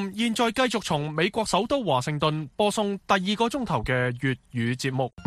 FM 現在繼續從美國首都華盛頓播送第2個鐘頭嘅粵語節目。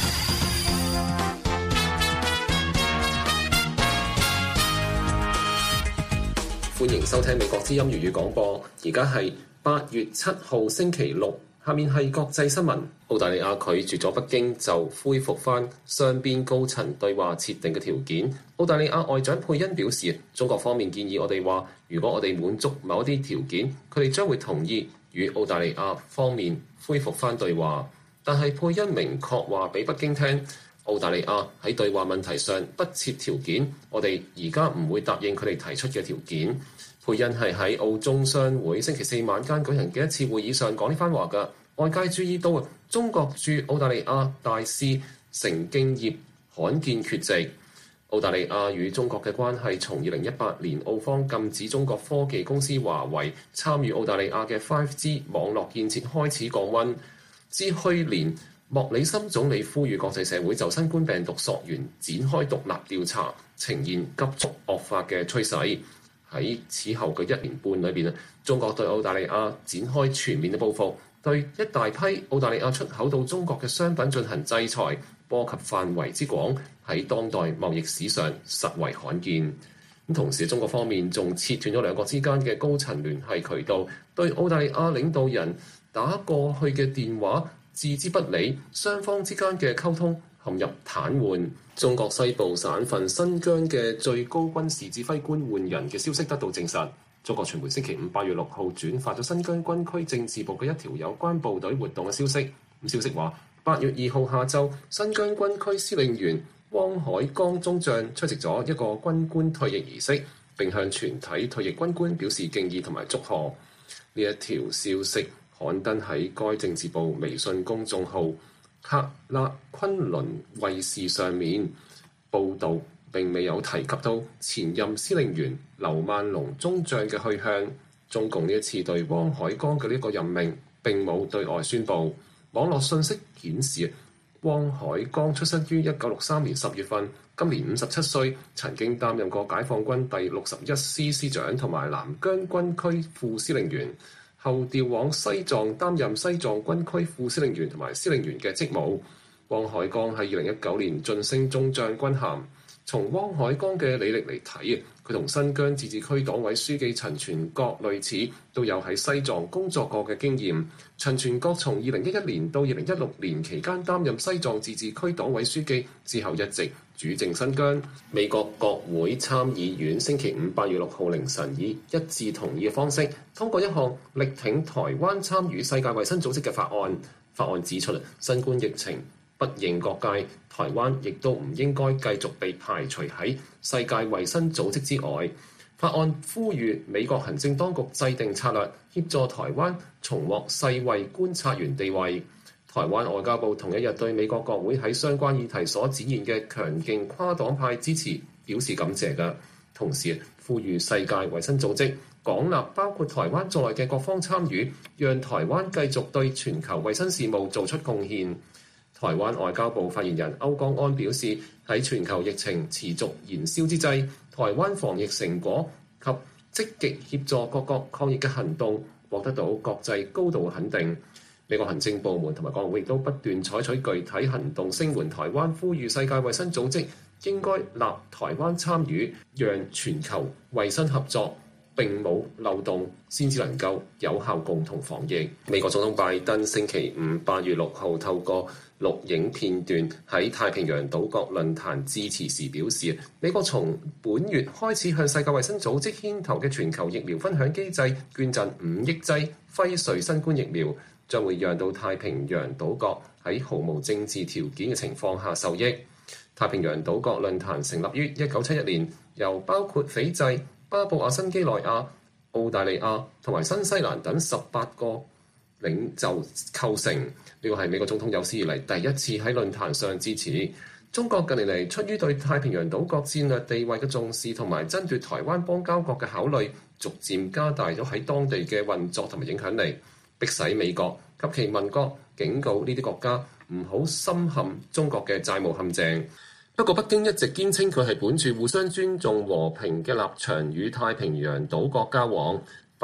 歡迎收聽美國之音粵語廣播，而家係8月7號星期六。下面係國際新聞。澳大利亞拒絕咗北京就恢復翻雙邊高層對話設定嘅條件。澳大利亞外長佩恩表示，中國方面建議我哋話，如果我哋滿足某一啲條件，佢哋將會同意與澳大利亞方面恢復翻對話。但係佩恩明確話俾北京聽，澳大利亞喺對話問題上不設條件，我哋而家唔會答應佢哋提出嘅條件。佩恩係喺澳中商會星期4晚間舉行嘅一次會議上講呢番話㗎。外界注意到中國駐澳大利亞大使成敬業罕見缺席。澳大利亞與中國嘅關係從2018年澳方禁止中國科技公司華為參與澳大利亞嘅 5G 網絡建設開始降溫，至去年莫里森總理呼籲國際社會就新冠病毒溯源展開獨立調查，呈現急速惡化嘅趨勢。喺此後嘅1年半裏邊，中國對澳大利亞展開全面嘅報復，對一大批澳大利亞出口到中國嘅商品進行制裁，波及範圍之廣，喺當代貿易史上實為罕見。同時，中國方面仲切斷咗兩國之間嘅高層聯繫渠道，對澳大利亞領導人打過去嘅電話置之不理，雙方之間嘅溝通陷入癱瘓。中國西部省份新疆嘅最高軍事指揮官換人嘅消息得到證實。中國傳媒星期5 8月6號轉發咗新疆軍區政治部嘅一條有關部隊活動嘅消息。消息話，8月2號下晝，新疆軍區司令員汪海江中將出席咗一個軍官退役儀式，並向全體退役軍官表示敬意同埋祝賀。呢一條消息刊登喺該政治部微信公眾號克拉昆崙衛視上面。報導並未有提及到前任司令員劉萬龍中將嘅去向。中共呢一次對汪海江嘅呢個任命並冇對外宣佈。網絡信息顯示，汪海江出生於1963年10月份，今年57歲，曾經擔任過解放軍第61師師長同埋南疆軍區副司令員，後調往西藏擔任西藏軍區副司令員同埋司令員嘅職務。汪海江喺2019年晉升中將軍銜。從汪海江嘅履歷嚟睇，佢同新疆自治區黨委書記陳全國類似，都有喺西藏工作過嘅經驗。陳全國從2011年到2016年期間擔任西藏自治區黨委書記，之後一直主政新疆。美國國會參議院星期5 8月6號凌晨以一致同意嘅方式通過一項力挺台灣參與世界衛生組織嘅法案。法案指出，新冠疫情不認國界，台灣亦都唔應該繼續被排除喺世界衛生組織之外。法案呼籲美國行政當局制定策略，協助台灣重獲世衛觀察員地位。台灣外交部同一日對美國國會喺相關議題所展現嘅強勁跨黨派支持表示感謝嘅，同時呼籲世界衛生組織廣納包括台灣在內嘅各方參與，讓台灣繼續對全球衛生事務做出貢獻。台灣外交部發言人歐江安表示，喺全球疫情持續燃燒之際，台灣防疫成果及積極協助各國抗疫嘅行動獲得到國際高度肯定。美國行政部門同埋國會亦都不斷採取具體行動聲援台灣，呼籲世界衛生組織應該立台灣參與，讓全球衛生合作並冇漏洞，先至能夠有效共同防疫。美國總統拜登星期5 8月6號透過錄影片段喺太平洋島國論壇致辭時表示，美國從本月開始向世界衛生組織牽頭嘅全球疫苗分享機制捐贈5億劑輝瑞新冠疫苗，將會讓到太平洋島國喺毫無政治條件嘅情況下受益。太平洋島國論壇成立於1971年，由包括斐濟、巴布亞新幾內亞、澳大利亞同埋新西蘭等18個領袖構成。呢個係美國總統有史以嚟第一次喺論壇上致辭。中國近年嚟出於對太平洋島國戰略地位嘅重視同埋爭奪台灣邦交國嘅考慮，逐漸加大咗喺當地嘅運作同埋影響力，迫使美國及其盟國警告呢啲國家唔好深陷中國嘅債務陷阱。不過北京一直堅稱佢係本住互相尊重和平嘅立場與太平洋島國交往。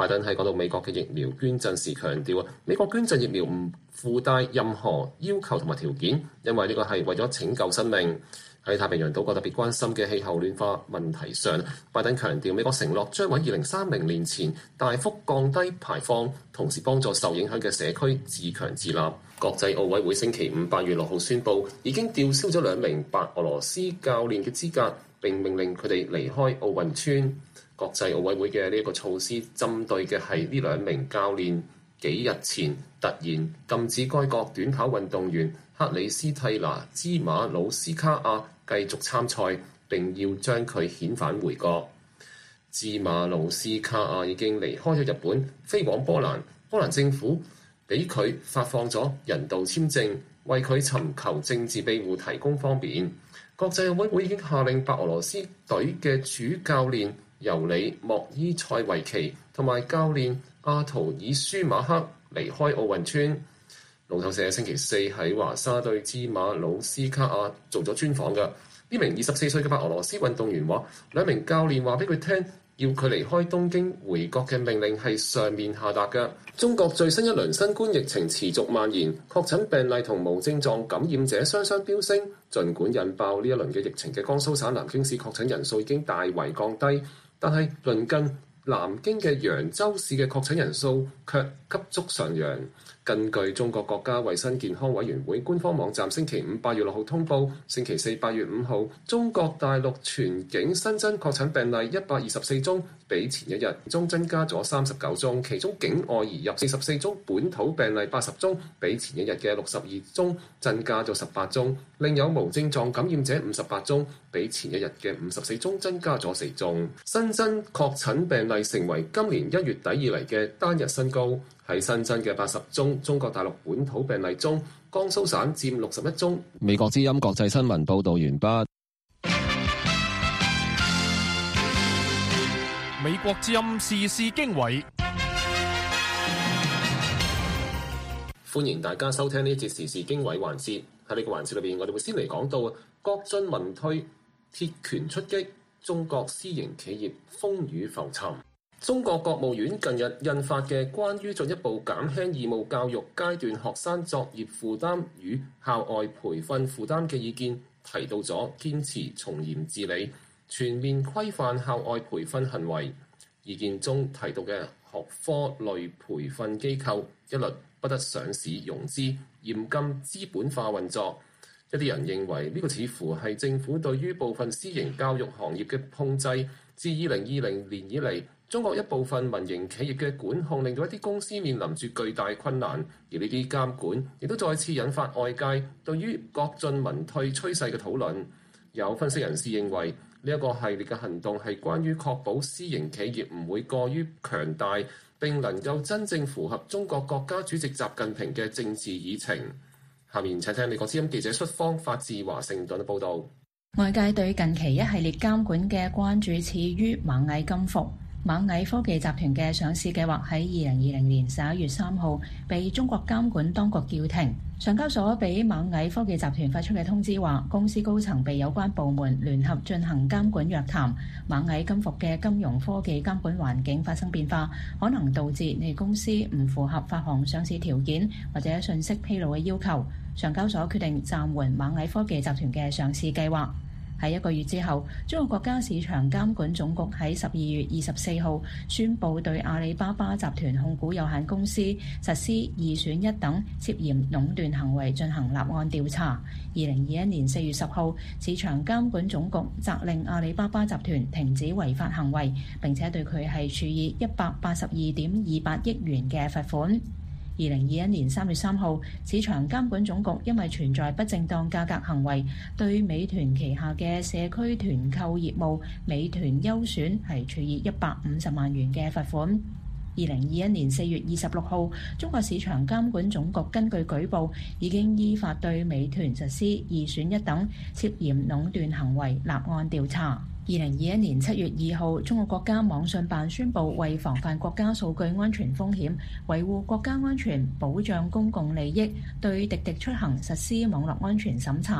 拜登喺講到美國嘅疫苗捐贈時強調美國捐贈疫苗唔附帶任何要求同埋條件，因為呢個係為咗拯救生命。喺太平洋島國特別關心嘅氣候暖化問題上，拜登強調美國承諾將喺2030年前大幅降低排放，同時幫助受影響嘅社區自強自立。國際奧委會星期五8月6號宣布，已經吊銷咗2名白俄羅斯教練嘅資格，並命令佢哋離開奧運村。國際奧委會嘅呢一個措施針對嘅係呢2名教練幾日前突然禁止該國短跑運動員克里斯蒂娜茲馬魯斯卡亞繼續參賽，並要將佢遣返回國。茲馬魯斯卡亞已經離開咗日本，飛往波蘭。波蘭政府俾佢發放咗人道簽證，為佢尋求政治庇護提供方便。國際奧委會已經下令白俄羅斯隊嘅主教練尤里莫伊塞維奇同埋教練阿圖爾舒馬克離開奧運村。路透社星期四喺華沙對茲馬魯斯卡亞做咗專訪嘅。呢名24歲嘅白俄羅斯運動員話，2名教練話俾佢聽，要佢離開東京回國嘅命令係上面下達嘅。中國最新一輪新冠疫情持續蔓延，確診病例同無症狀感染者雙雙飆升。儘管引爆呢一輪嘅疫情嘅江蘇省南京市確診人數已經大為降低，但係鄰近南京嘅揚州市嘅確診人數卻急速上揚。根據中國國家衛生健康委員會官方網站星期五8月6號通報，星期四8月5號，中國大陸全境新增確診病例124宗，比前一日中增加咗39宗，其中境外移入44宗，本土病例80宗，比前一日嘅62宗增加咗18宗，另有無症狀感染者58宗，比前一日嘅54宗增加咗4宗。新增確診病例成為今年1月底以嚟嘅單日新高。喺新增嘅80宗中國大陸本土病例中，江蘇省佔61宗。美國之音國際新聞報導完畢。 美國之音時事經緯， 歡迎大家收聽呢一節時事經緯環節。喺呢個環節裏邊，我哋會先嚟講到國進民退，鐵拳出擊，中國私營企業風雨浮沉。中國國務院近日印發嘅關於進一步減輕義務教育階段學生作業負擔與校外培訓負擔嘅意見，提到咗堅持從嚴治理，全面規範校外培訓行為。意見中提到嘅學科類培訓機構一律不得上市融資，嚴禁資本化運作。一啲人認為呢個似乎係政府對於部分私營教育行業嘅控制。自2020年以嚟，中國一部分民營企業嘅管控令到一啲公司面臨住巨大困難，而呢啲監管亦都再次引發外界對於國進民退趨勢嘅討論。有分析人士認為，呢一個系列嘅行動係關於確保私營企業唔會過於強大，並能夠真正符合中國國家主席習近平嘅政治議程。下面請聽美國之音記者出方發自華盛頓嘅報導。 外界對近期一系列監管嘅關注始於螞蟻金服。螞蟻科技集團嘅上市計劃喺2020年11月3號被中國監管當局叫停。上交所俾螞蟻科技集團發出嘅通知話，公司高層被有關部門聯合進行監管約談，螞蟻金服嘅金融科技監管環境發生變化，可能導致你公司唔符合發行上市條件或者信息披露嘅要求。上交所決定暫緩螞蟻科技集團嘅上市計劃。喺1個月之後，中國國家市場監管總局喺12月24號宣布對阿里巴巴集團控股有限公司實施2選1等涉嫌壟斷行為進行立案調查。2021年4月10號，市場監管總局責令阿里巴巴集團停止違法行為，並且對佢係處以182.28億元嘅罰款。2021年3月3號，市場監管總局因為存在不正當價格行為，對美團旗下嘅社區團購業務美團優選係處以150萬元嘅罰款。2021年4月26號，中國市場監管總局根據舉報，已經依法對美團實施2選1等涉嫌壟斷行為立案調查。2021年7月2號，中國國家網信辦宣布，為防範國家數據安全風險，維護國家安全，保障公共利益，對滴滴出行實施網絡安全審查。審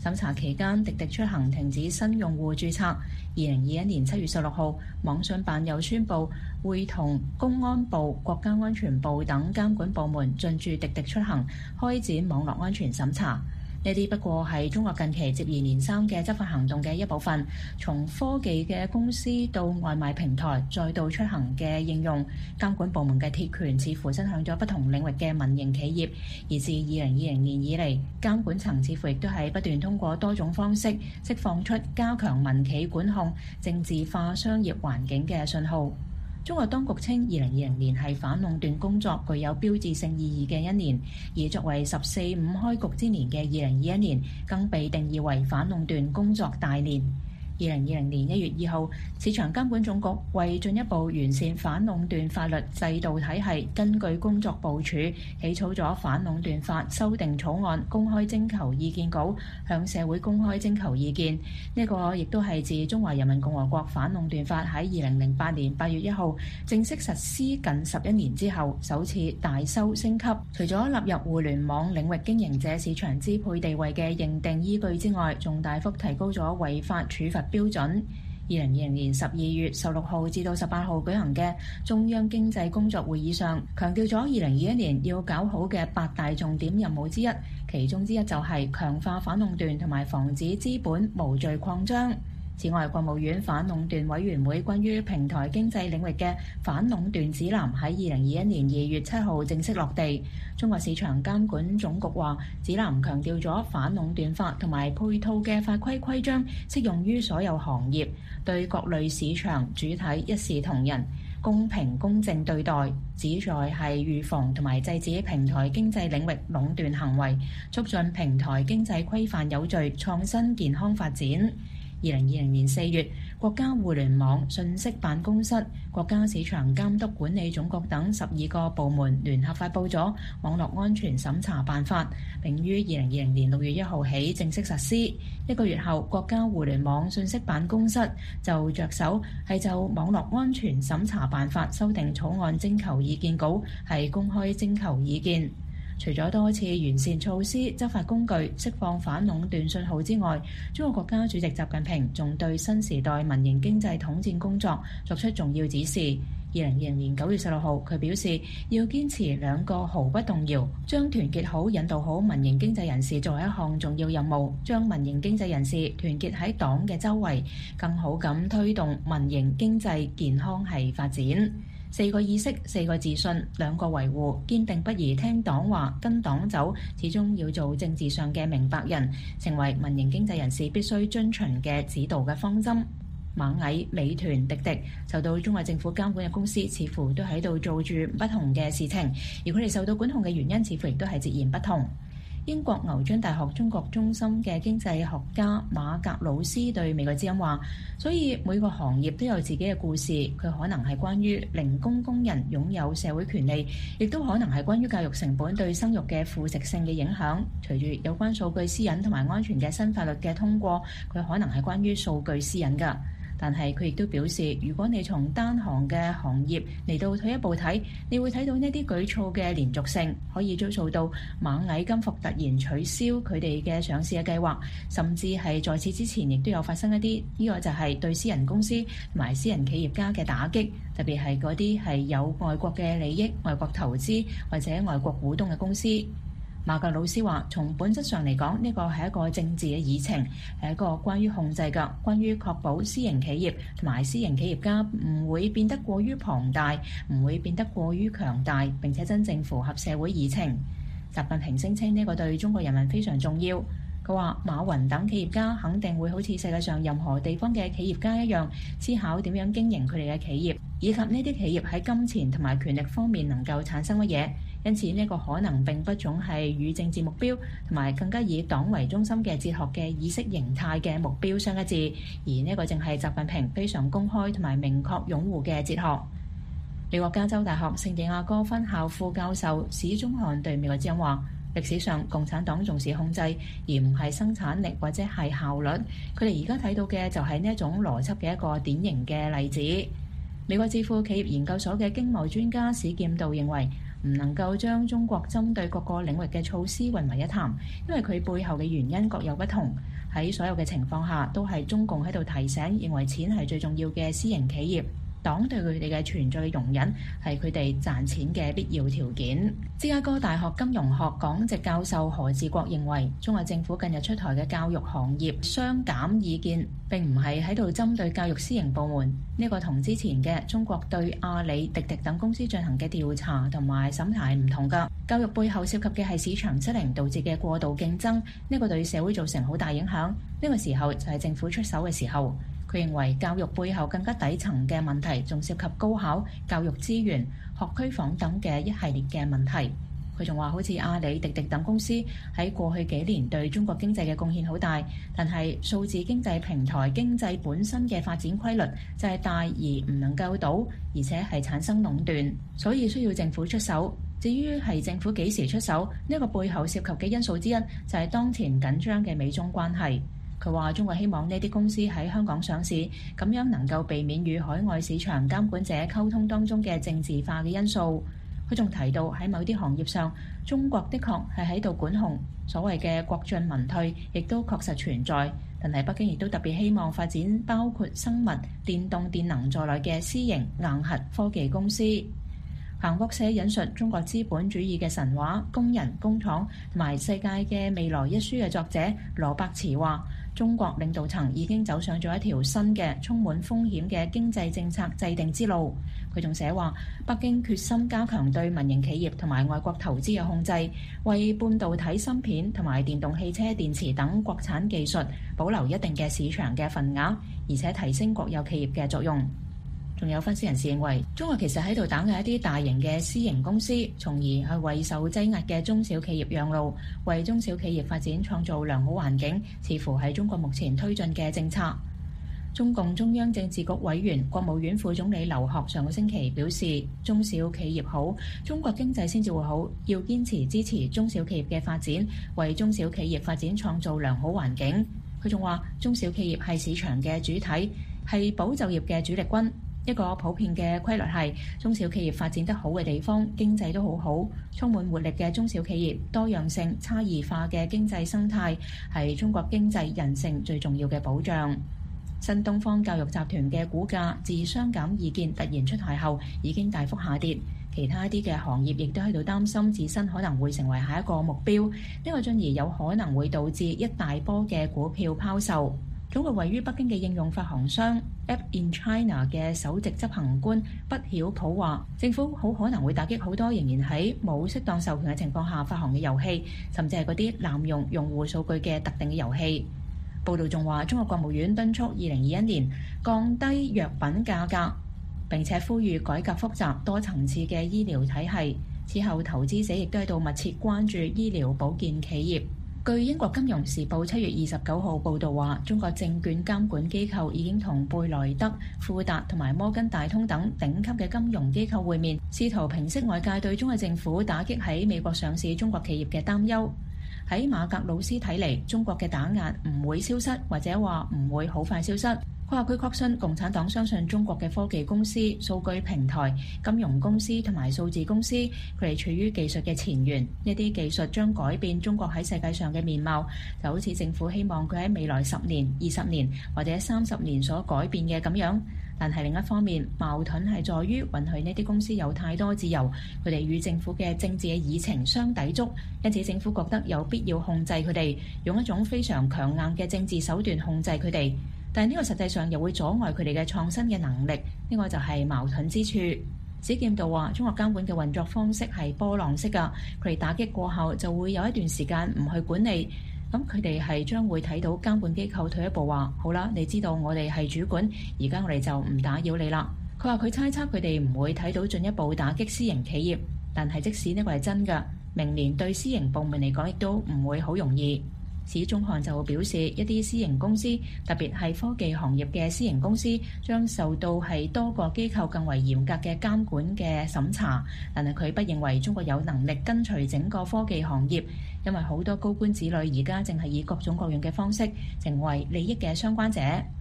審查期間，滴滴出行停止新用戶註冊。2021年7月16號，網信辦又宣布會同公安部、國家安全部等監管部門進駐滴滴出行，開展網絡安全審查。呢啲不過係中國近期接二連三嘅執法行動嘅一部分，從科技嘅公司到外賣平台，再到出行嘅應用，監管部門嘅鐵拳似乎伸向咗不同領域嘅民營企業。而自2020年以嚟，監管層似乎亦都係不斷通過多種方式釋放出加強民企管控、政治化商業環境嘅信號。中國當局稱2020年係反壟斷工作具有標誌性意義嘅一年，而作為十四五開局之年嘅2021年，更被定義為反壟斷工作大年。2020年1月2號，市場監管總局為進一步完善反壟斷法律制度體系，根據工作部署起草咗反壟斷法修訂草案，公開徵求意見稿，向社會公開徵求意見。呢個亦都係自中華人民共和國反壟斷法喺2008年8月1號正式實施近11年之後，首次大修升級。除咗納入互聯網領域經營者市場支配地位嘅認定依據之外，仲大幅提高咗違法處罰標準。2020年12月16號至到18號舉行嘅中央經濟工作會議上，強調咗2021年要搞好嘅8大重點任務之一，其中之一就係強化反壟斷同埋防止資本無序擴張。此外，國務院反壟斷委員會關於平台經濟領域嘅反壟斷指南喺2021年2月7號正式落地。中國市場監管總局話，指南強調咗反壟斷法同埋配套嘅法規規章適用於所有行業，對各類市場主體一視同仁，公平公正對待，旨在係預防同埋制止平台經濟領域壟斷行為，促進平台經濟規範有序、創新健康發展。2020年4月，國家互聯網信息辦公室、國家市場監督管理總局等12個部門聯合發布咗《網絡安全審查辦法》，並於2020年6月1號起正式實施。1個月後，國家互聯網信息辦公室就着手係就《網絡安全審查辦法》修訂草案徵求意見稿，係公開徵求意見。除咗多次完善措施、執法工具、釋放反壟斷信號之外，中國國家主席習近平仲對新時代民營經濟統戰工作作出重要指示。2020年9月16號，佢表示要堅持兩個毫不動搖，將團結好、引導好民營經濟人士作為一項重要任務，將民營經濟人士團結喺黨嘅周圍，更好咁推動民營經濟健康係發展。4個意識、4個自信、2個維護，堅定不移聽黨話、跟黨走，始終要做政治上嘅明白人，成為民營經濟人士必須遵循嘅指導嘅方針。螞蟻、美團、滴滴受到中國政府監管嘅公司，似乎都喺度做住不同嘅事情，而佢哋受到管控嘅原因，似乎亦都係截然不同。英國牛津大學中國中心嘅經濟學家馬格魯斯對美國之音話，所以每個行業都有自己嘅故事，佢可能係關於零工工人擁有社會權利，亦都可能係關於教育成本對生育嘅腐蝕性嘅影響。隨住有關數據私隱同埋安全嘅新法律嘅通過，佢可能係關於數據私隱㗎。但係佢亦都表示，如果你從單行嘅行業嚟到退一步睇，你會睇到呢啲舉措嘅連續性，可以追溯到螞蟻金服突然取消佢哋嘅上市嘅計劃，甚至係在此之前亦都有發生一啲，呢個就係對私人公司同埋私人企業家嘅打擊，特別係嗰啲係有外國嘅利益、外國投資或者外國股東嘅公司。馬格魯斯話：從本質上嚟講，呢個係一個政治嘅議程，係一個關於控制嘅，關於確保私營企業同埋私營企業家唔會變得過於龐大，唔會變得過於強大，並且真正符合社會議程。習近平聲稱呢個對中國人民非常重要。佢話：馬雲等企業家肯定會好似世界上任何地方嘅企業家一樣，思考點樣經營佢哋嘅企業，以及呢啲企業喺金錢同埋權力方面能夠產生乜嘢。因此呢個可能並不總係與政治目標同埋更加以黨為中心嘅哲學嘅意識形態嘅目標相一致，而呢個正係習近平非常公開同埋明確擁護嘅哲學。美國加州大學聖地亞哥分校副教授史宗翰對美國之音話：歷史上共產黨重視控制，而唔係生產力或者係效率。佢哋而家睇到嘅就係呢一種邏輯嘅一個典型嘅例子。美國智庫企業研究所嘅經貿專家史劍道認為， 唔能夠將中國針對各個領域嘅措施混為一談，因為佢背後嘅原因各有不同。喺所有嘅情況下，都係中共喺度提醒，認為錢係最重要嘅私營企業。黨對佢哋嘅存在嘅容忍係佢哋賺錢嘅必要條件。芝加哥大學金融學講席教授何志國認為，中國政府近日出台嘅教育行業雙減意見並唔係喺度針對教育私營部門，呢個同之前嘅中國對阿里、滴滴等公司進行嘅調查同埋審查係唔同㗎。教育背後涉及嘅係市場失靈導致嘅過度競爭，呢個對社會造成好大影響。呢個時候就係政府出手嘅時候。佢認為教育背後更加底層嘅問題，仲涉及高考、教育資源、學區房等嘅一系列嘅問題。佢仲話，好似阿里、滴滴等公司喺過去幾年對中國經濟嘅貢獻好大，但係數字經濟平台經濟本身嘅發展規律就係大而唔能夠倒，而且係產生壟斷，所以需要政府出手。至於係政府幾時出手，呢個背後涉及嘅因素之一就係當前緊張嘅美中關係。佢話：中國希望呢啲公司喺香港上市，咁樣能夠避免與海外市場監管者溝通當中嘅政治化嘅因素。佢仲提到喺某啲行業上，中國的確係喺度管控，所謂嘅國進民退亦都確實存在。但係北京亦都特別希望發展包括生物、電動電能在內嘅私營硬核科技公司。彭博社引述中國資本主義嘅神話、工人、工廠同埋世界嘅未來一書嘅作者羅伯茨話，中國領導層已經走上咗一條新嘅充滿風險嘅經濟政策制定之路。佢仲寫話，北京決心加強對民營企業同埋外國投資嘅控制，為半導體芯片同埋電動汽車電池等國產技術保留一定嘅市場嘅份額，而且提升國有企業嘅作用。仲有分析人士認為，中國其實喺度打壓一啲大型嘅私營公司，從而係為受擠壓嘅中小企業讓路，為中小企業發展創造良好環境，似乎係中國目前推進嘅政策。中共中央政治局委員、國務院副總理劉鶴上個星期表示，中小企業好，中國經濟先至會好，要堅持支持中小企業嘅發展，為中小企業發展創造良好環境。佢仲話，中小企業係市場嘅主體，係保就業嘅主力軍。一個普遍嘅規律係，中小企業發展得好嘅地方，經濟都好好。充滿活力嘅中小企業、多樣性、差異化嘅經濟生態，係中國經濟韌性最重要嘅保障。新東方教育集團嘅股價自雙減意見突然出台後，已經大幅下跌。其他啲嘅行業亦都喺度擔心自身可能會成為下一個目標，呢個進而有可能會導致一大波嘅股票拋售。中國位於北京嘅應用發行商 App in China 嘅首席執行官畢曉普話，政府好可能會打擊好多仍然喺冇適當授權嘅情況下發行嘅遊戲，甚至係嗰啲濫用用戶數據嘅特定嘅遊戲。報道仲話，中國國務院敦促2021年降低藥品價格，並且呼籲改革複雜多層次嘅醫療體系。此後，投資者亦都喺度密切關注醫療保健企業。據英國金融時報7月29號報導話，中國證券監管機構已經同貝萊德、富達同埋摩根大通等頂級嘅金融機構會面，試圖平息外界對中國政府打擊喺美國上市中國企業嘅擔憂。喺馬格魯斯睇嚟，中國嘅打壓唔會消失，或者話唔會好快消失。佢話佢確信共產黨相信中國嘅科技公司、數據平台、金融公司同埋數字公司，佢哋處於技術嘅前沿，呢啲技術將改變中國喺世界上嘅面貌，就好似政府希望佢喺未來10年、20年或者30年所改變嘅咁樣。但係另一方面，矛盾係在於允許呢啲公司有太多自由，佢哋與政府嘅政治嘅議程相抵觸，因此政府覺得有必要控制佢哋，用一種非常強硬嘅政治手段控制佢哋。但係呢個實際上又會阻礙佢哋嘅創新嘅能力，呢個就係矛盾之處。史劍道話：中國監管嘅運作方式係波浪式㗎，佢哋打擊過後就會有一段時間唔去管理，咁佢哋係將會睇到監管機構退一步話：好啦，你知道我哋係主管，而家我哋就唔打擾你啦。佢話佢猜測佢哋唔會睇到進一步打擊私營企業，但係即使呢個係真㗎，明年對私營部門嚟講亦都唔會好容易。史宗翰就表示，一啲私營公司，特別係科技行業嘅私營公司，將受到係多個機構更為嚴格嘅監管嘅審查。但係佢不認為中國有能力跟隨整個科技行業，因為好多高官子女而家正係以各種各樣嘅方式成為利益嘅相關者。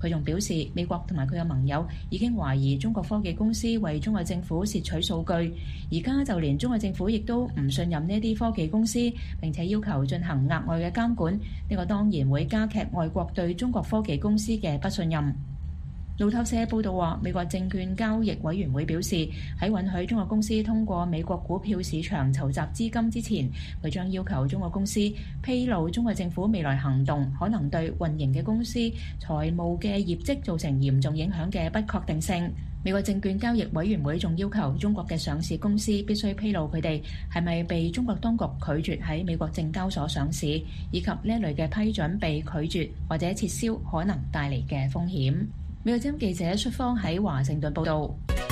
佢仲表示，美國同埋佢嘅盟友已經懷疑中國科技公司為中國政府竊取數據，而家就連中國政府亦都唔信任呢啲科技公司，並且要求進行額外嘅監管。呢個當然會加劇外國對中國科技公司嘅不信任。路透社報道話，美國證券交易委員會表示，喺允許中國公司通過美國股票市場籌集資金之前，佢將要求中國公司披露中國政府未來行動可能對運營嘅公司財務嘅業績造成嚴重影響嘅不確定性。美國證券交易委員會仲要求中國嘅上市公司必須披露佢哋係咪被中國當局拒絕喺美國證交所上市，以及呢一類嘅批准被拒絕或者撤銷可能帶嚟嘅風險。美國之音記者出方喺華盛頓報道。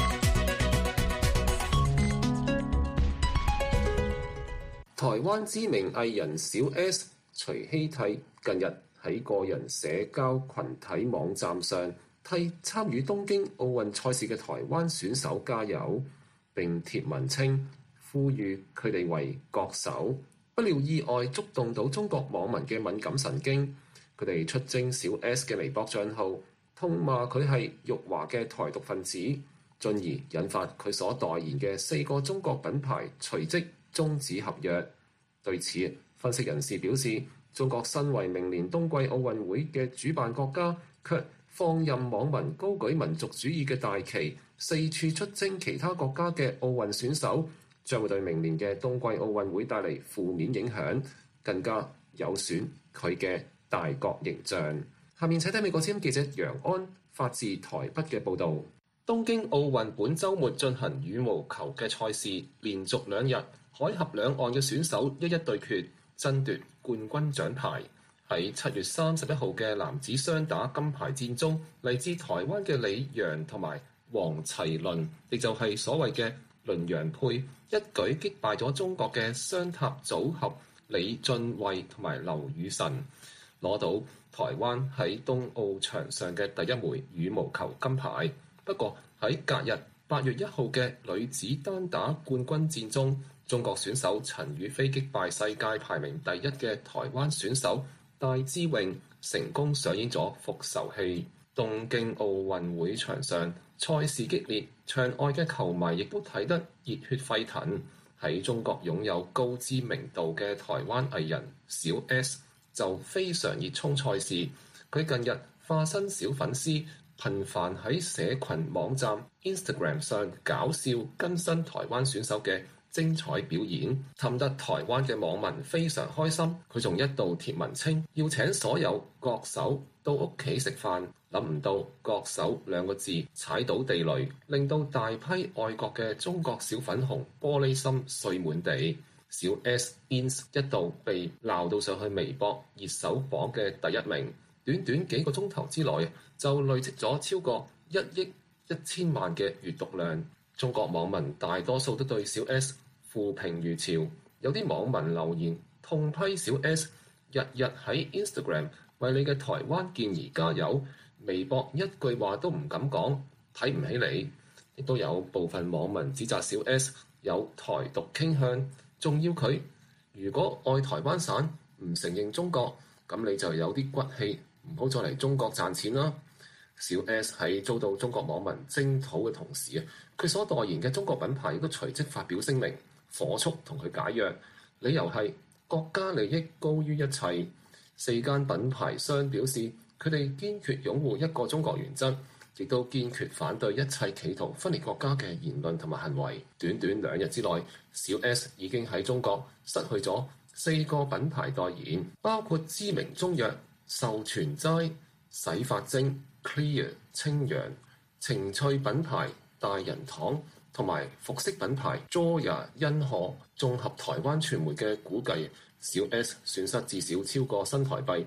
台灣知名藝人小 S 徐熙娣近日喺個人社交群體網站上替參與東京奧運賽事嘅台灣選手加油，並貼文稱呼籲佢哋為國手。不料意外觸動到中國網民嘅敏感神經，佢哋出征小 S 嘅微博帳號，痛罵佢係辱華嘅台獨分子，進而引發佢所代言嘅4個中國品牌隨即終止合約。對此，分析人士表示，中國身為明年冬季奧運會嘅主辦國家，卻放任網民高舉民族主義嘅大旗，四處出征其他國家嘅奧運選手，將會對明年嘅冬季奧運會帶嚟負面影響，更加有損佢嘅大國形象。下面請睇美國之音記者楊安發自台北嘅報導。東京奧運本週末進行羽毛球嘅賽事，連續2日，海峽兩岸嘅選手一一對決，爭奪冠軍獎牌。喺7月31號嘅男子雙打金牌戰中，嚟自台灣嘅李洋同埋黃齊麟，亦就係所謂嘅麟洋配，一舉擊敗咗中國嘅雙塔組合李俊慧同埋劉雨辰，攞到台灣喺東奧場上嘅第一枚羽毛球金牌。不過喺隔日8月1號嘅女子單打冠軍戰中，中國選手陳雨菲擊敗世界排名第1嘅台灣選手戴資穎，成功上演咗復仇戲。東京奧運會場上賽事激烈，場外嘅球迷亦都睇得熱血沸騰。喺中國擁有高知名度嘅台灣藝人小 S 就非常熱衷賽事，佢近日化身小粉絲，頻繁喺社群網站 Instagram 上搞笑更新台灣選手嘅精彩表演，氹得台灣嘅網民非常開心。佢仲一度貼文稱要請所有國手到屋企食飯，諗唔到國手2個字踩到地雷，令到大批愛國嘅中國小粉紅玻璃心碎滿地。小 S Ins 一度被鬧到上去微博熱搜榜嘅第1名，短短幾個鐘頭之內就累積咗超過1億1000萬嘅閱讀量。中國網民大多數都對小 S 負評如潮，有啲網民留言痛批小 S 日日喺 Instagram 為你嘅台灣健兒加油，微博一句話都唔敢講，睇唔起你。亦都有部分網民指責小 S 有台獨傾向，仲要佢如果愛台灣省唔承認中國，咁你就有啲骨氣，唔好再嚟中國賺錢啦。小 S 喺遭到中國網民征討嘅同時啊，佢所代言嘅中國品牌亦都隨即發表聲明，火速同佢解約，理由係國家利益高於一切。4間品牌商表示，佢哋堅決擁護一個中國原則，亦都堅決反對一切企圖分裂國家嘅言論同埋行為。短短2日之內，小 S 已經喺中國失去咗4個品牌代言，包括知名中藥秀全齋、洗髮精 Clear 清揚、情趣品牌大人堂同埋服飾品牌 Joya 恩賀。綜合台灣傳媒嘅估計，小 S 損失至少超過新台幣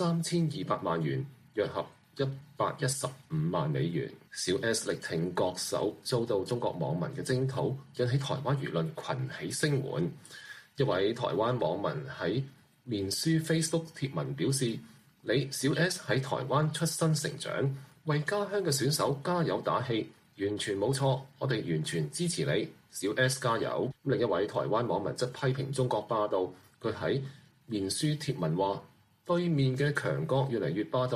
3200萬元，約合115萬美元。小 S 力挺國手，遭到中國網民嘅征討，引起台灣輿論群起聲援。一位台灣網民喺面書 Facebook 貼文表示，你小 S 喺台灣出生成長，為家鄉嘅選手加油打氣，完全冇錯，我哋完全支持你，小 S 加油。另一位台灣網民則批評中國霸道，佢喺面書貼文話，對面嘅強國越嚟越霸道，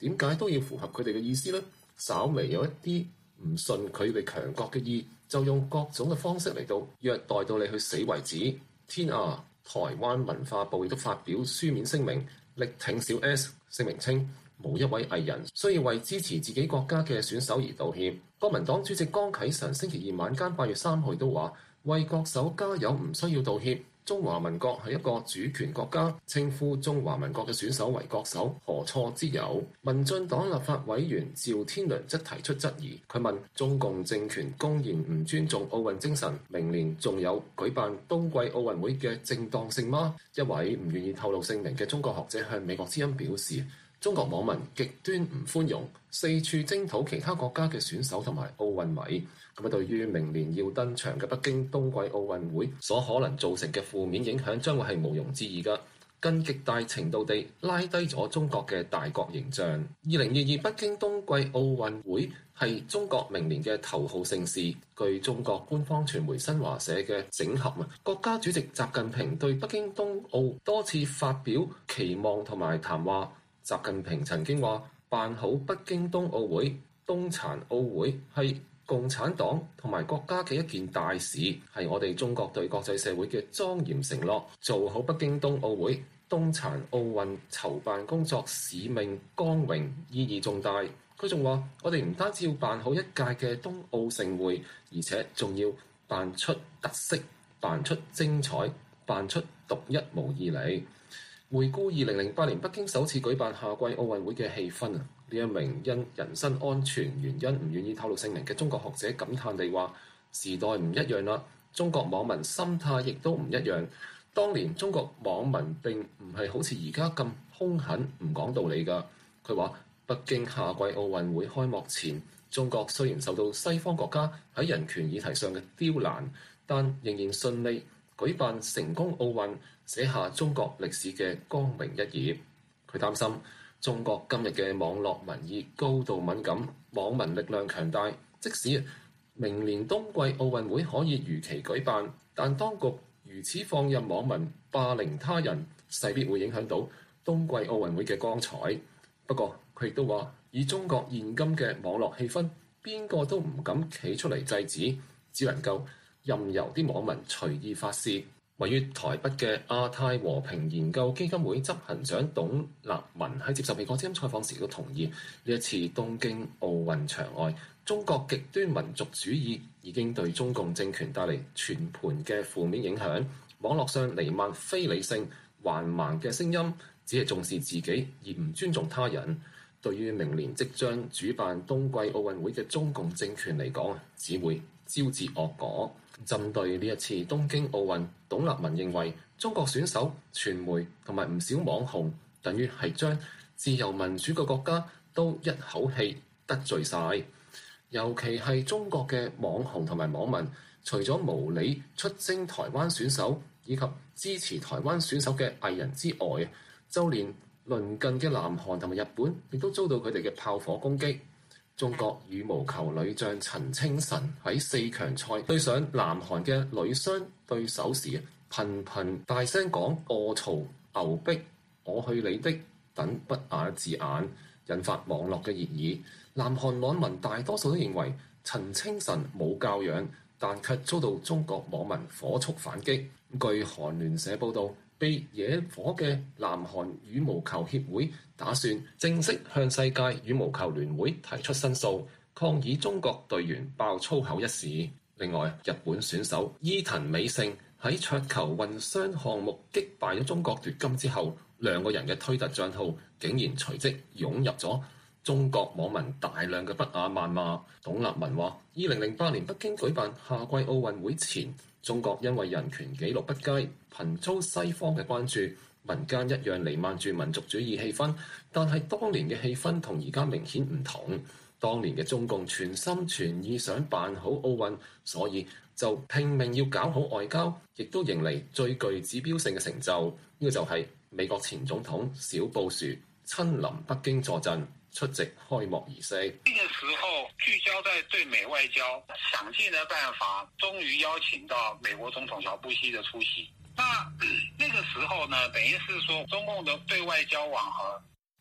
點解都要符合佢哋嘅意思呢？稍微有一啲唔順佢哋強國嘅意，就用各種嘅方式嚟到虐待到你去死為止。天啊！台灣文化部亦都發表書面聲明，力挺小 S， 聲明稱冇一位藝人需要為支持自己國家嘅選手而道歉。國民黨主席江啟臣星期二晚間8月3號都話：為國手加油，唔需要道歉。中華民國係一個主權國家，稱呼中華民國嘅選手為國手，何錯之有？民進黨立法委員趙天麟則提出質疑，佢問中共政權公然唔尊重奧運精神，明年仲有舉辦冬季奧運會嘅正當性嗎？一位唔願意透露姓名嘅中國學者向美國之音表示，中國網民極端唔寬容，四處徵討其他國家嘅選手同埋奧運迷。咁啊，對於明年要登場嘅北京冬季奧運會所可能造成嘅負面影響，將會係毋庸置疑㗎，更極大程度地拉低咗中國嘅大國形象。2022北京冬季奧運會係中國明年嘅頭號盛事。據中國官方傳媒新華社嘅整合啊，國家主席習近平對北京冬奧多次發表期望同埋談話。習近平曾經話：辦好北京冬奧會、冬殘奧會係共產黨同埋國家嘅一件大事，係我哋中國對國際社會嘅莊嚴承諾。做好北京冬奧會、冬殘奧運籌辦工作使命光榮，意義重大。佢仲話：我哋唔單止要辦好一屆嘅冬奧盛會，而且仲要辦出特色、辦出精彩、辦出獨一無二嚟。回顧2008年北京首次舉辦夏季奧運會嘅氣氛啊，呢一名因人身安全原因唔願意透露姓名嘅中國學者感嘆地話：時代唔一樣啦，中國網民心態亦都唔一樣。當年中國網民並唔係好似而家咁兇狠唔講道理㗎。佢話北京夏季奧運會開幕前，中國雖然受到西方國家喺人權議題上嘅刁難，但仍然順利舉辦成功奧運，寫下中國歷史嘅光榮一頁。佢擔心中國今日嘅網絡民意高度敏感，網民力量強大，即使明年冬季奧運會可以如期舉辦，但當局如此放任網民霸凌他人，勢必會影響到冬季奧運會嘅光彩。不過佢亦都話，以中國現今嘅網絡氣氛，邊個都唔敢企出嚟制止，只能夠任由啲網民隨意發泄。位於台北嘅亞太和平研究基金會執行長董立文喺接受美國之音採訪時都同意，呢一次東京奧運場外，中國極端民族主義已經對中共政權帶嚟全盤嘅負面影響。網絡上瀰漫非理性、橫蠻嘅聲音，只係重視自己而唔尊重他人。對於明年即將主辦冬季奧運會嘅中共政權嚟講，只會招致惡果。針對呢一次東京奧運，董立文認為中國選手、傳媒同埋唔少網紅，等於係將自由民主嘅國家都一口氣得罪晒。尤其係中國嘅網紅同埋網民，除咗無理出征台灣選手以及支持台灣選手嘅藝人之外，就連鄰近嘅南韓同埋日本，亦都遭到佢哋嘅炮火攻擊。中國羽毛球女將陳清晨喺4強賽對上南韓嘅女雙對手時，頻頻大聲講餓曹、牛逼、我去你的等不雅字眼，引發網絡嘅熱議。南韓網民大多數都認為陳清晨冇教養，但卻遭到中國網民火速反擊。據韓聯社報導，被惹火嘅南韓羽毛球協會打算正式向世界羽毛球聯會提出申訴，抗議中國隊員爆粗口一事。另外，日本選手伊藤美誠喺桌球混雙項目擊敗咗中國奪金之後，兩個人嘅推特帳號竟然隨即湧入咗中國網民大量嘅不雅謾罵。董立文話：2008年北京舉辦夏季奧運會前，中國因為人權紀錄不佳，頻遭西方嘅關注，民間一樣瀰漫住民族主義氣氛。但係當年嘅氣氛同而家明顯唔同，當年嘅中共全心全意想辦好奧運，所以就拼命要搞好外交，亦都迎嚟最具指標性嘅成就。呢個就係美國前總統小布殊親臨北京坐鎮，出席開幕儀式。 呢個時候聚焦在對美外交，想盡的辦法，終於邀請到美國總統小布希的出席。那個時候呢，等於是說中共的對外交往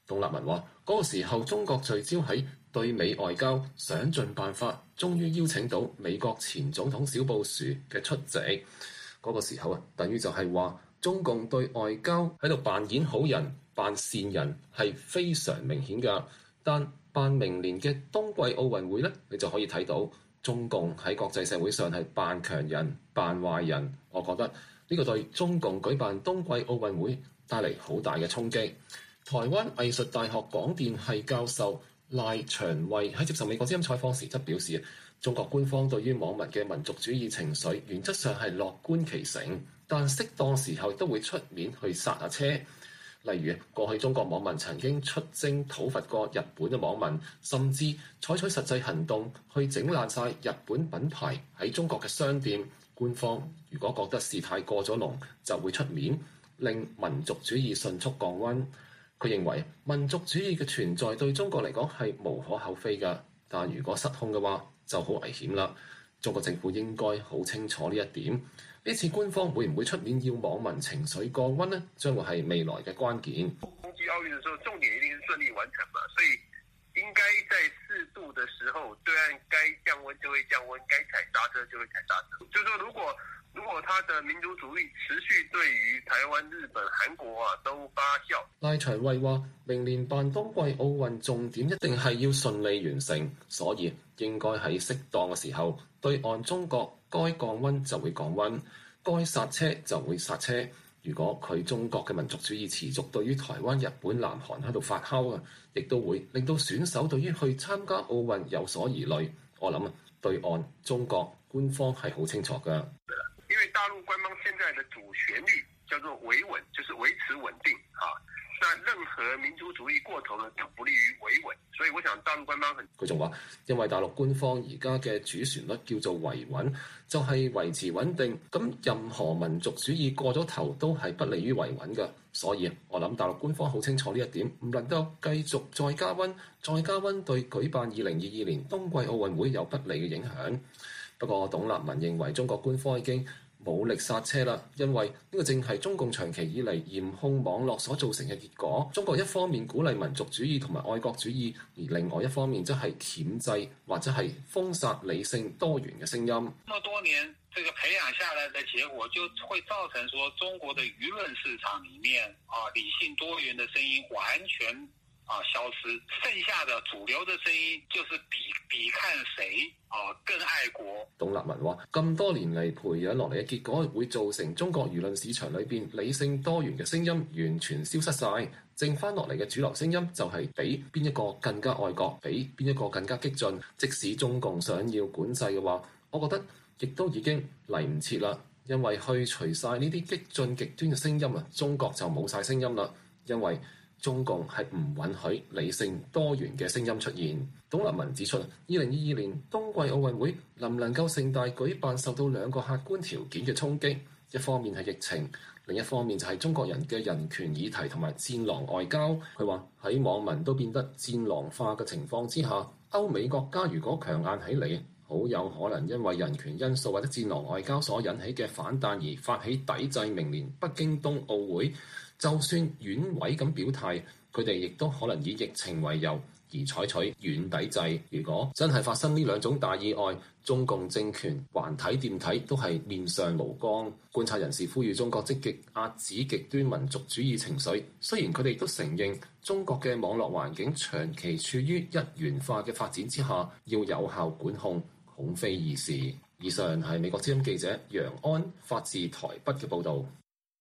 董立文話：嗰個時候中國聚焦喺對美外交，想盡辦法，終於邀請到美國前總統小布殊嘅出席。嗰個時候啊，等於就係話中共對外交喺度扮演好人、扮善人係非常明顯㗎。但扮明年嘅冬季奧運會呢，你就可以睇到中共喺國際社會上係扮強人、扮壞人。我覺得呢個對中共舉辦冬季奧運會帶嚟好大嘅衝擊。台灣藝術大學廣電系教授賴長慧喺接受美國之音採訪時則表示，中國官方對於網民嘅民族主義情緒原則上係樂觀其成，但適當時候都會出面去剎下車。例如過去中國網民曾經出征討伐過日本嘅網民，甚至採取實際行動去整爛晒日本品牌喺中國嘅商店。官方如果覺得事態過咗龍，就會出面令民族主義迅速降溫。佢認為民族主義嘅存在對中國嚟講係無可厚非㗎，但如果失控嘅話就好危險啦。中國政府應該好清楚呢一點。呢次官方會唔會出面要網民情緒降溫呢？將會係未來嘅關鍵。 冬季奧運嘅時候，重點一定是順利完成嘛，所以應該在適度的時候，對岸該降溫就會降溫，該踩剎車就會踩剎車。就是說如果他的民族主義持續對於台灣、日本、韓國都發酵。 賴長慧話：明年辦冬季奧運重點一定係要順利完成，所以應該喺適當嘅時候，對岸中國該降溫就會降溫，該剎車就會剎車。如果佢中國嘅民族主義持續對於台灣、日本、南韓喺度發酵啊，亦都會令到選手對於去參加奧運有所疑慮。我諗對岸中國官方係好清楚㗎。 因為大陸官方現在的主旋律叫做維穩，就是維持穩定啊。那任何民族主義過頭呢，就不利於維穩。所以我想大陸官方佢仲話，因為大陸官方而家嘅主旋律叫做維穩，就係維持穩定。咁任何民族主義過咗頭都係不利於維穩嘅。所以我諗大陸官方好清楚呢一點，唔能夠繼續再加溫對舉辦2022年冬季奧運會有不利嘅影響。不過董立文認為中國官方已經冇力剎車啦，因為呢個正係中共長期以嚟嚴控網絡所造成嘅結果。中國一方面鼓勵民族主義同埋愛國主義，而另外一方面則係鉗制或者係封殺理性多元嘅聲音。 咁多年這個培養下來的結果，就會造成說中國的輿論市場裡面理性多元的聲音完全消失，剩下的主流的聲音就是比看誰更愛國。 董立文話：咁多年嚟培養落嚟嘅結果，會造成中國輿論市場裏邊理性多元嘅聲音完全消失晒，剩翻落嚟嘅主流聲音就係比邊一個更加愛國，比邊一個更加激進。即使中共想要管制嘅話，我覺得亦都已經嚟唔切啦，因為去除晒呢啲激進極端嘅聲音啊，中國就冇晒聲音啦，因為中共係唔允許理性多元嘅聲音出現。董立文指出，2022年冬季奧運會能唔能夠盛大舉辦，受到兩個客觀條件嘅衝擊，一方面係疫情，另一方面就係中國人嘅人權議題同埋戰狼外交。佢話喺網民都變得戰狼化嘅情況之下，歐美國家如果強硬起嚟，好有可能因為人權因素或者戰狼外交所引起嘅反彈而發起抵制明年北京冬奧會。就算軟委咁表態，佢哋亦都可能以疫情為由而採取軟抵制。如果真係發生呢兩種大意外，中共政權橫睇掂睇都係面上無光。觀察人士呼籲中國積極遏止極端民族主義情緒。雖然佢哋都承認中國嘅網絡環境長期處於一元化嘅發展之下，要有效管控，恐非易事。以上係美國之音記者楊安發自台北嘅報導。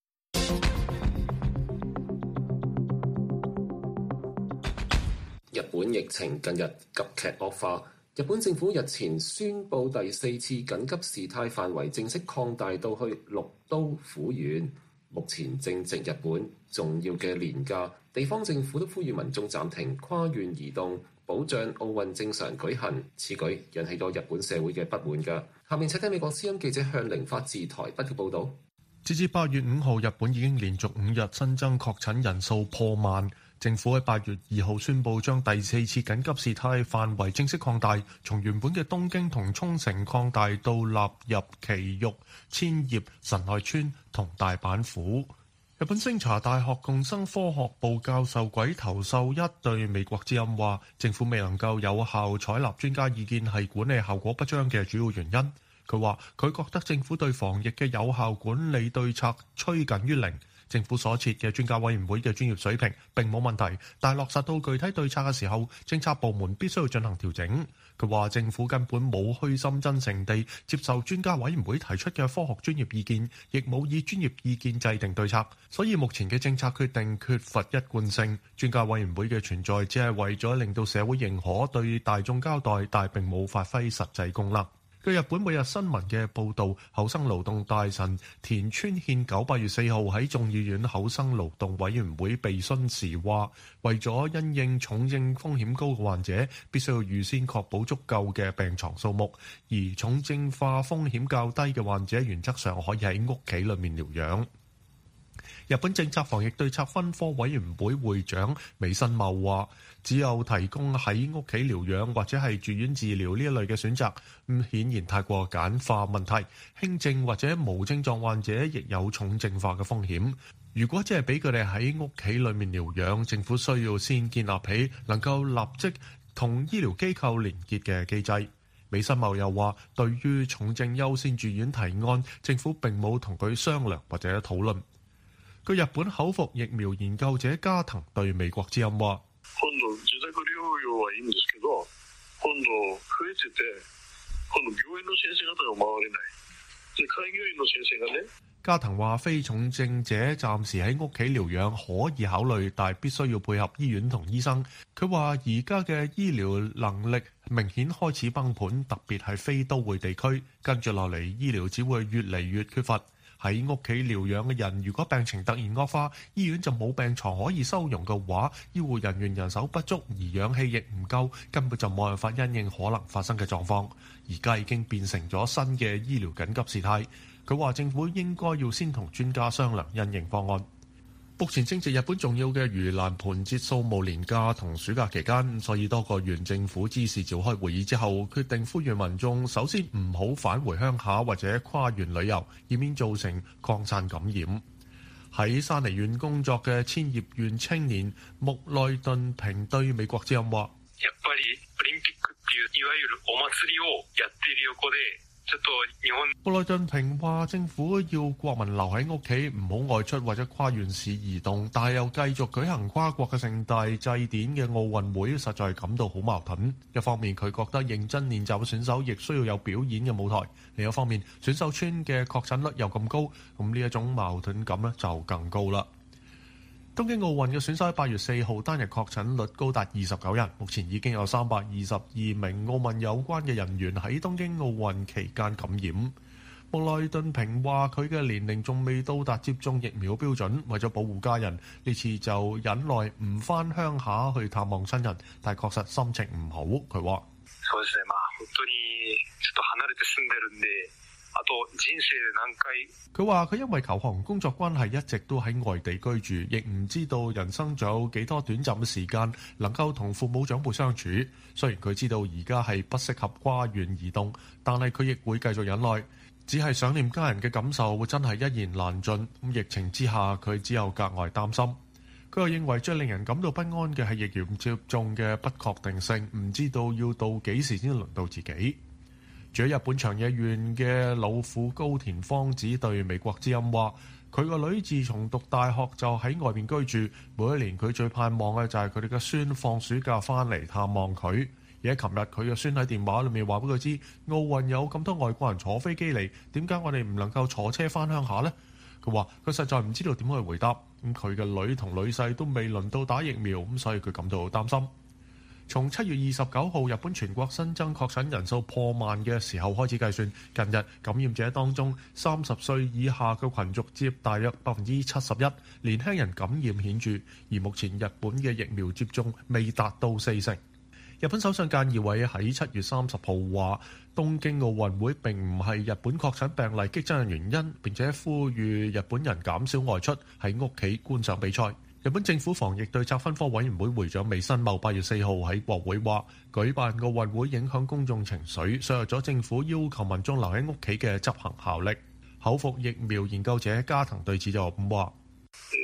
日本疫情近日急劇惡化，日本政府日前宣布第4次緊急事態範圍正式擴大到去6都府縣。目前正值日本重要嘅年假，地方政府都呼籲民眾暫停跨縣移動，保障奧運正常舉行。此舉引起咗日本社會嘅不滿㗎。下面請聽美國之音記者向玲發自台北嘅報導。 截至8月5號，日本已經連續5日新增確診人數破萬。政府喺8月2號宣布將第4次緊急事態範圍正式擴大，從原本嘅東京同沖繩擴大到納入埼玉、千葉、神奈川同大阪府。 日本星查大學共生科學部教授鬼頭秀一對美國之音話，政府未能夠有效採納專家意見係管理效果不彰嘅主要原因。佢話佢覺得政府對防疫嘅有效管理對策趨近於零，政府所設嘅專家委員會嘅專業水平並冇問題，但係落實到具體對策嘅時候，政策部門必須要進行調整。佢話政府根本冇虛心真誠地接受專家委員會提出嘅科學專業意見，亦冇以專業意見制定對策，所以目前嘅政策決定缺乏一貫性。專家委員會嘅存在只係為咗令到社會認可，對大眾交代，但係並冇發揮實際功能。據日本每日新聞嘅報導，厚生勞動大臣田村憲久8月4號喺眾議院厚生勞動委員會備詢時話，為咗因應重症風險高嘅患者，必須要預先確保足夠嘅病床數目，而重症化風險較低嘅患者原則上可以喺屋企裏面療養。日本政策防疫對策分科委員會會長美新茂話，只有提供喺屋企療養或者係住院治療呢一類嘅選擇，顯然太過簡化問題。輕症或者無症狀患者亦有重症化嘅風險。如果只係俾佢哋喺屋企裏面療養，政府需要先建立起能夠立即同醫療機構連結嘅機制。美新茂又話，對於重症優先住院提案，政府並冇同佢商量或者討論。據日本口服疫苗研究者加藤對美國之音話，加藤話非重症者暫時喺屋企療養可以考慮，但必須要配合醫院同醫生。佢話而家嘅醫療能力明顯開始崩盤，特別係非都會地區，跟住落嚟醫療只會越嚟越缺乏。喺屋企療養嘅人，如果病情突然惡化，醫院就冇病床可以收容嘅話，醫護人員人手不足，而氧氣亦唔夠，根本就冇辦法因應可能發生嘅狀況。而家已經變成咗新嘅醫療緊急事態。佢話政府應該要先同專家商量因應方案。目前正值日本重要嘅盂蘭盆節掃墓年假同暑假期間，所以多個縣政府知事召開會議之後，決定呼籲民眾首先唔好返回鄉下或者跨縣旅遊，以免造成擴散感染。喺山梨縣工作嘅千葉縣青年木內頓平對美國之音話，布內頓平話政府要國民留喺屋企，唔好外出或者跨縣市移動，但係又繼續舉行跨國嘅盛大祭典嘅奧運會，實在感到好矛盾。一方面佢覺得認真練習嘅選手亦需要有表演嘅舞台，另一方面選手村嘅確診率又咁高，咁呢一種矛盾感呢就更高啦。東京奧運嘅選手喺8月4號單日確診率高達29人，目前已經有322名奧運有關嘅人員喺東京奧運期間感染。木內頓平話佢嘅年齡仲未到達接種疫苗標準，為咗保護家人，呢次就忍耐唔返鄉下去探望親人，但確實心情唔好。佢話：佢話佢因為求學工作關係一直都喺外地居住，亦唔知道人生仲有幾多短暫嘅時間能夠同父母長輩相處。雖然佢知道而家係不適合跨縣移動，但係佢亦會繼續忍耐。只係想念家人嘅感受真係一言難盡。疫情之下，佢只有格外擔心。佢又認為最令人感到不安嘅係疫苗接種嘅不確定性，唔知道要到幾時先輪到自己。住喺日本長野縣嘅老婦高田芳子對美國之音話，佢個女自從讀大學就喺外邊居住，每一年佢最盼望嘅就係佢哋嘅孫放暑假翻嚟探望佢。而喺琴日，佢嘅孫喺電話裏面話俾佢知，奧運有咁多外國人坐飛機嚟，點解我哋唔能夠坐車翻鄉下呢？佢話佢實在唔知道點去回答。咁佢嘅女同女婿都未輪到打疫苗，咁所以佢感到好擔心。從7月29號日本全國新增確診人數破萬嘅時候開始計算，近日感染者當中30歲以下嘅群族佔大約71%，年輕人感染顯著。而目前日本嘅疫苗接種未達到40%。日本首相菅義偉喺7月30號話，東京奧運會並唔係日本確診病例激增嘅原因，並且呼籲日本人減少外出，喺屋企觀賞比賽。日本政府防疫對策分科委員會會長美新茂8月4號喺國會話，舉辦奧運會影響公眾情緒，削弱咗政府要求民眾留喺屋企嘅執行效力。口服疫苗研究者加藤對此就咁話：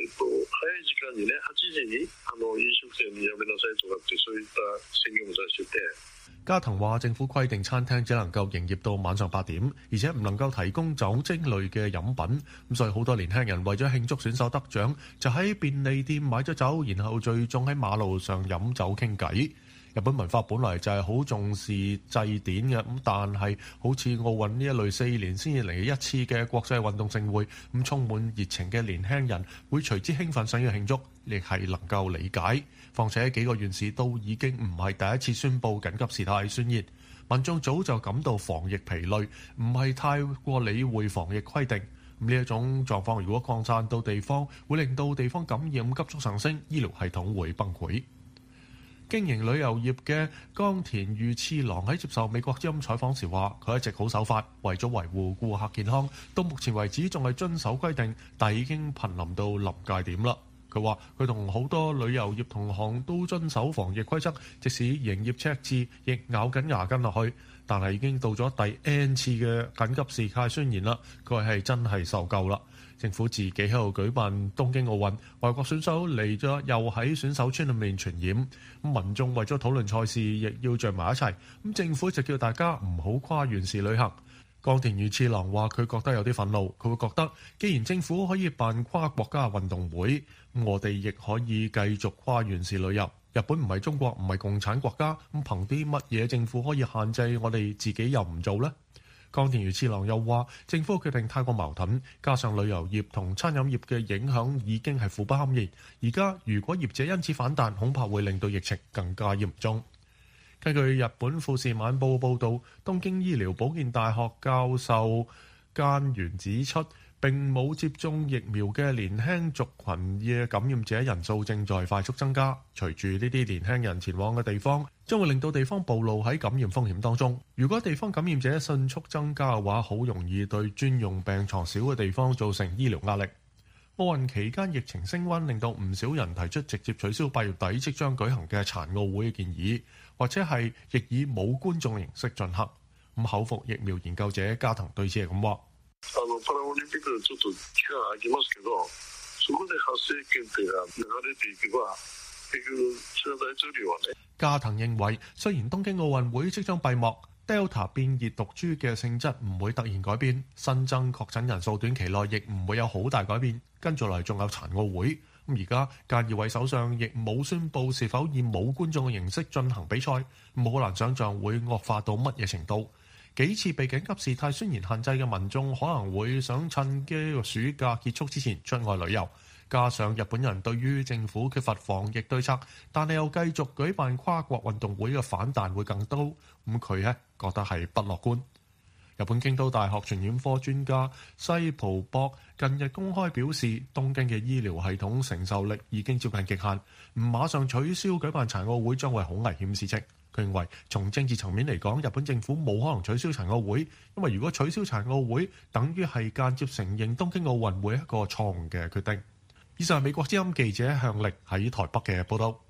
加藤話：政府規定餐廳只能夠營業到晚上8點，而且唔能夠提供酒精類嘅飲品。咁所以好多年輕人為咗慶祝選手得獎，就喺便利店買咗酒，然後聚眾喺馬路上飲酒傾偈。日本文化本來就係好重視祭典嘅，咁但係好似奧運呢一類4年先至嚟一次嘅國際運動盛會，咁充滿熱情嘅年輕人會隨之興奮，想要慶祝，亦係能夠理解。況且幾個縣市都已經唔係第一次宣布緊急事態宣言，民眾早就感到防疫疲累，唔係太過理會防疫規定。呢一種狀況如果擴散到地方，會令到地方感染急速上升，醫療系統會崩潰。經營旅遊業嘅岡田裕次郎喺接受美國之音採訪時話：佢一直好守法，為咗維護顧客健康，到目前為止仲係遵守規定，但已經瀕臨到臨界點啦。佢話：佢同好多旅遊業同行都遵守防疫規則，即使營業赤字，亦咬緊牙根落去。但係已經到咗第 N 次嘅緊急事態宣言啦，佢係真係受夠啦。政府自己喺度舉辦東京奧運，外國選手嚟咗又喺選手村裏面傳染，民眾為咗討論賽事，亦要聚埋一齊。政府就叫大家唔好跨縣市旅行。岡田裕次郎話：佢覺得有啲憤怒，佢會覺得既然政府可以辦跨國家運動會，我哋亦可以繼續跨縣市旅遊。日本唔係中國，唔係共產國家，憑啲乜嘢政府可以限制我哋自己又唔做呢？岡田裕次郎又話：政府決定太過矛盾，加上旅遊業同餐飲業嘅影響已經係苦不堪言。而家如果業者因此反彈，恐怕會令到疫情更加嚴重。根據日本富士晚報報導，東京醫療保健大學教授菅原指出，並冇接種疫苗嘅年輕族群嘅感染者人數正在快速增加。隨住呢啲年輕人前往嘅地方，將會令到地方暴露喺感染風險當中。如果地方感染者迅速增加嘅話，好容易對專用病床少嘅地方造成醫療壓力。奧運期間疫情升溫，令到唔少人提出直接取消8月底即將舉行嘅殘奧會嘅建議，或者係亦以冇觀眾形式進行。口服疫苗研究者加藤對此係咁話。 パラオリンピックちょっと期間空きますけど、そこで発生源っていうのが流れていけば、結局菅大統領はね。 加藤認為，雖然東京奧運會即將閉幕，Delta 變異毒株嘅性質唔會突然改變，新增確診人數短期內亦唔會有好大改變。跟住嚟仲有殘奧會，而家菅義偉首相亦冇宣布是否以冇觀眾嘅形式進行比賽，好難想像會惡化到乜嘢程度。幾次被緊急事態宣言限制嘅民眾可能會想趁呢個暑假結束之前出外旅遊，加上日本人對於政府缺乏防疫對策，但係又繼續舉辦跨國運動會嘅反彈會更多，佢覺得係不樂觀。日本京都大學傳染科專家西浦博近日公開表示，東京嘅醫療系統承受力已經接近極限，唔馬上取消舉辦殘奧會將會好危險事情。佢認為從政治層面嚟講，日本政府冇可能取消殘奧會，因為如果取消殘奧會，等於係間接承認東京奧運會一個錯誤嘅決定。以上係美國之音記者向力喺台北嘅報道。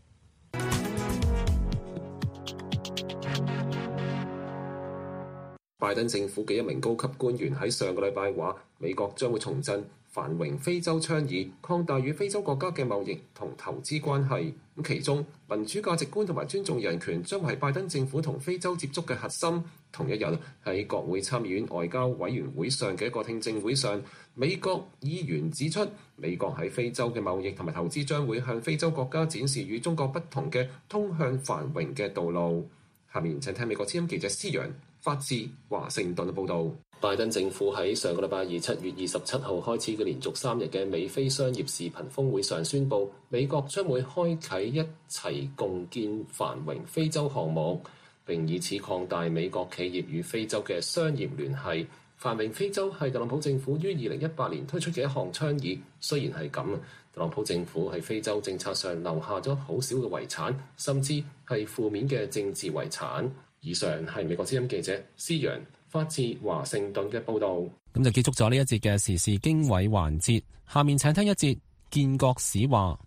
拜登政府嘅一名高級官員喺上個禮拜話，美國將會重振繁榮非洲倡議，擴大與非洲國家嘅貿易同投資關係。其中民主價值觀同埋尊重人權將會係拜登政府同非洲接觸嘅核心。同一日喺國會參議院外交委員會上嘅一個聽證會上，美國議員指出，美國喺非洲嘅貿易同埋投資將會向非洲國家展示與中國不同嘅通向繁榮嘅道路。下面請聽美國之音記者施揚發自華盛頓嘅報導。拜登政府喺上個禮拜二7月27號開始嘅連續3日嘅美非商業視頻峰會上宣布，美國將會開啟一齊共建繁榮非洲項目，並以此擴大美國企業與非洲嘅商業聯繫。繁榮非洲係特朗普政府於2018年推出嘅一項倡議。雖然係咁，特朗普政府喺非洲政策上留下咗好少嘅遺產，甚至係負面嘅政治遺產。以上係美國之音記者施揚發自華盛頓嘅報導。 咁就結束咗呢一節嘅時事經緯環節。下面請聽一節建國史話。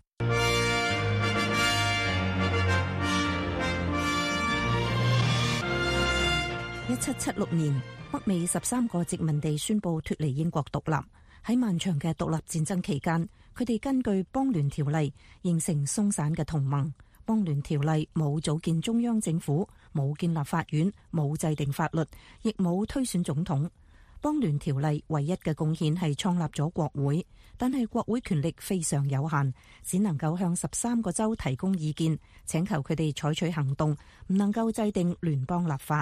1776年，北美13個殖民地宣布脫離英國獨立。喺漫長嘅獨立戰爭期間， 佢哋根據邦聯條例形成鬆散嘅同盟。邦聯條例冇組建中央政府，冇建立法院，冇制定法律，亦冇推選總統。邦聯條例唯一嘅貢獻係創立咗國會，但係國會權力非常有限，只能夠向13個州提供意見，請求佢哋採取行動，唔能夠制定聯邦立法。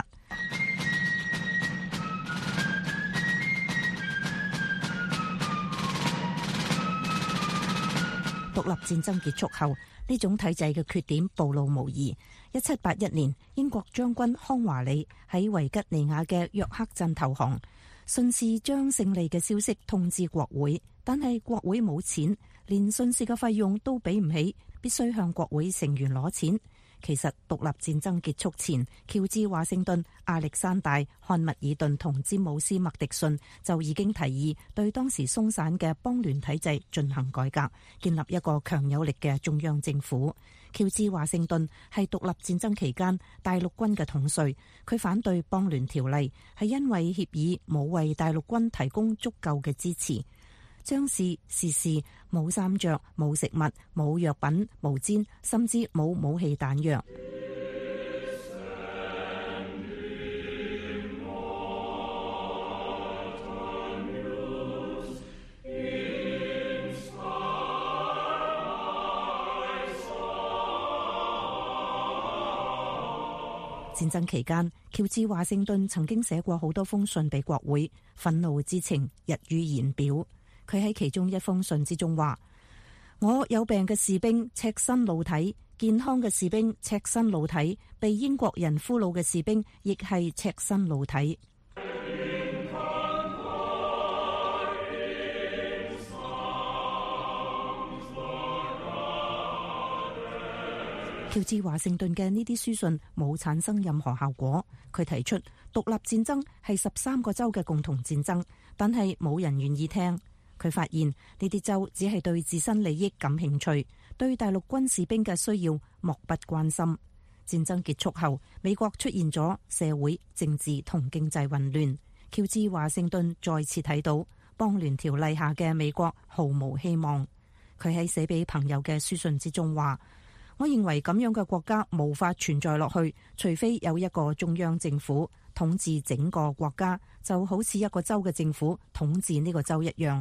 獨立戰爭結束後，呢種體制嘅缺點暴露無遺。1781年，英國將軍康華里喺維吉尼亞嘅約克鎮投降，順勢將勝利嘅消息通知國會，但係國會冇錢，連順勢嘅費用都俾唔起，必須向國會成員攞錢。其實獨立戰爭結束前，喬治華盛頓、亞歷山大、漢密爾頓同詹姆斯麥迪遜就已經提議對當時鬆散嘅邦聯體制進行改革，建立一個強有力嘅中央政府。喬治華盛頓係獨立戰爭期間大陸軍嘅統帥，佢反對邦聯條例，係因為協議冇為大陸軍提供足夠嘅支持。將士、士士冇衫着、冇食物、冇藥品、毛氈，甚至冇武器彈藥。戰爭期間，喬治華盛頓曾經寫過好多封信俾國會，憤怒之情溢於言表。佢喺其中一封信之中話：我有病嘅士兵赤身露體，健康嘅士兵赤身露體，被英國人俘虜嘅士兵亦係赤身露體。喬治華盛頓嘅呢啲書信冇產生任何效果。佢提出獨立戰爭係13個州嘅共同戰爭，但係冇人願意聽。佢發現呢啲州只係對自身利益感興趣，對大陸軍士兵嘅需要漠不關心。戰爭結束後，美國出現咗社會、政治同經濟混亂。喬治華盛頓再次睇到邦聯條例下嘅美國毫無希望。佢喺寫俾朋友嘅書信之中話：我認為咁樣嘅國家無法存在落去，除非有一個中央政府統治整個國家，就好似一個州嘅政府統治呢個州一樣。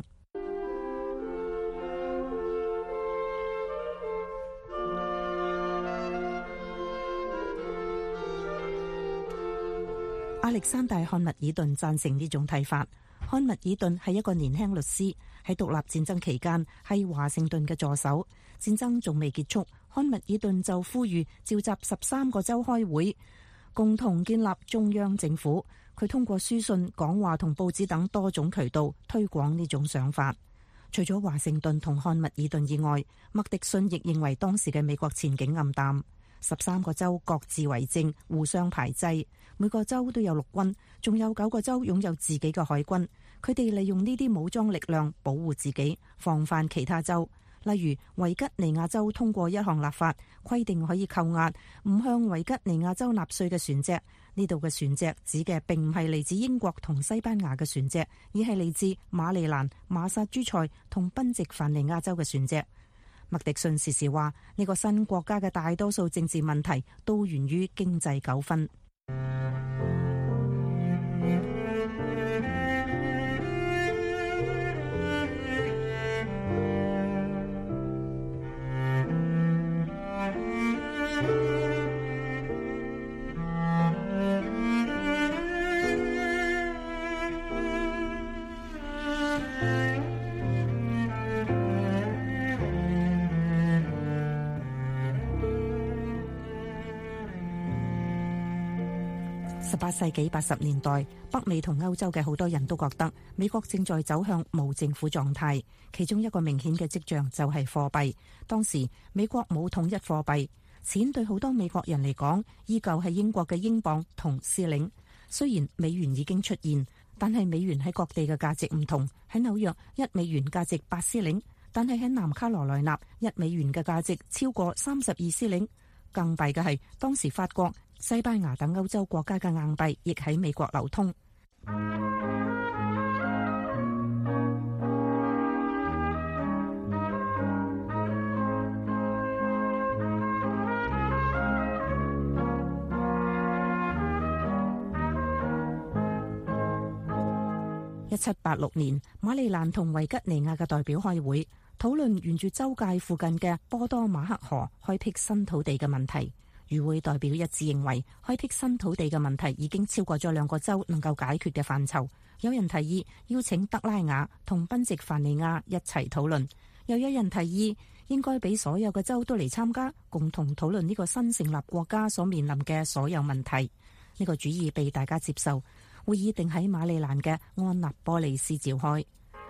亞歷山大·漢密爾頓贊成呢種睇法。漢密爾頓係一個年輕律師，喺獨立戰爭期間係華盛頓嘅助手。戰爭仲未結束，漢密爾頓就呼籲召集13個州開會，共同建立中央政府。佢通過書信、講話同報紙等多種渠道推廣呢種想法。除咗華盛頓同漢密爾頓以外，麥迪遜亦認為當時嘅美國前景暗淡。13個州各自為政，互相排擠。每個州都有陸軍，仲有9個州擁有自己嘅海軍。佢哋利用呢啲武裝力量保護自己，防範其他州。例如維吉尼亞州通過一項立法，規定可以扣押唔向維吉尼亞州納稅嘅船隻。呢度嘅船隻指嘅並唔係嚟自英國同西班牙嘅船隻，而係嚟自馬里蘭、馬薩諸塞同賓夕凡尼亞州嘅船隻。麥迪遜時時話：呢個新國家嘅大多數政治問題都源於經濟糾紛。18世紀80年代，北美同歐洲嘅好多人都覺得美國正在走向無政府狀態，其中一個明顯嘅跡象就係貨幣。當時美國冇統一貨幣，錢對好多美國人嚟講依舊係英國嘅英鎊同施令。雖然美元已經出現，但係美元喺各地嘅價值唔同。喺紐約，1美元價值8施令，但係喺南卡羅來納，1美元嘅價值超過32施令。更弊嘅係，當時法國、西班牙等歐洲國家嘅硬幣亦喺美國流通。 1786年，馬里蘭同維吉尼亞嘅代表開會，討論沿住州界附近嘅波多馬克河開闢新土地嘅問題。與會代表一致認為，開闢新土地嘅問題已經超過咗兩個州能夠解決嘅範疇。有人提議邀請德拉瓦同賓夕凡尼亞一齊討論，又有人提議應該俾所有嘅州都嚟參加，共同討論呢個新成立國家所面臨嘅所有問題。呢個主意被大家接受。會議定喺馬里蘭嘅安納波利斯召開。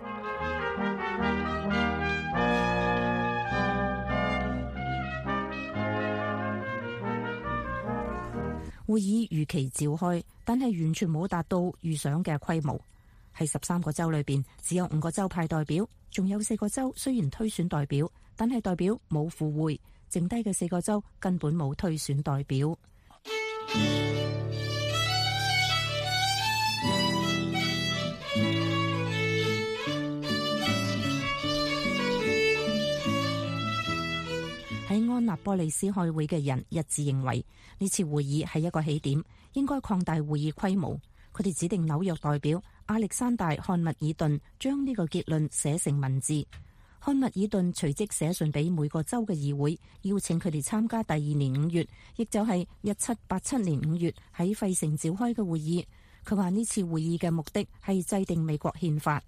會議如期召開，但係完全冇達到預想嘅規模。喺13個州裏邊，只有5個州派代表，仲有4個州雖然推選代表，但係代表冇赴會，剩低嘅4個州根本冇推選代表。喺安納波利斯開會嘅人一致認為，呢次會議係一個起點，應該擴大會議規模。佢哋指定紐約代表亞歷山大·漢密爾頓將呢個結論寫成文字。漢密爾頓隨即寫信俾每個州嘅議會，邀請佢哋參加第2年5月，亦就係1787年5月喺費城召開嘅會議。佢話呢次會議嘅目的係制定美國憲法。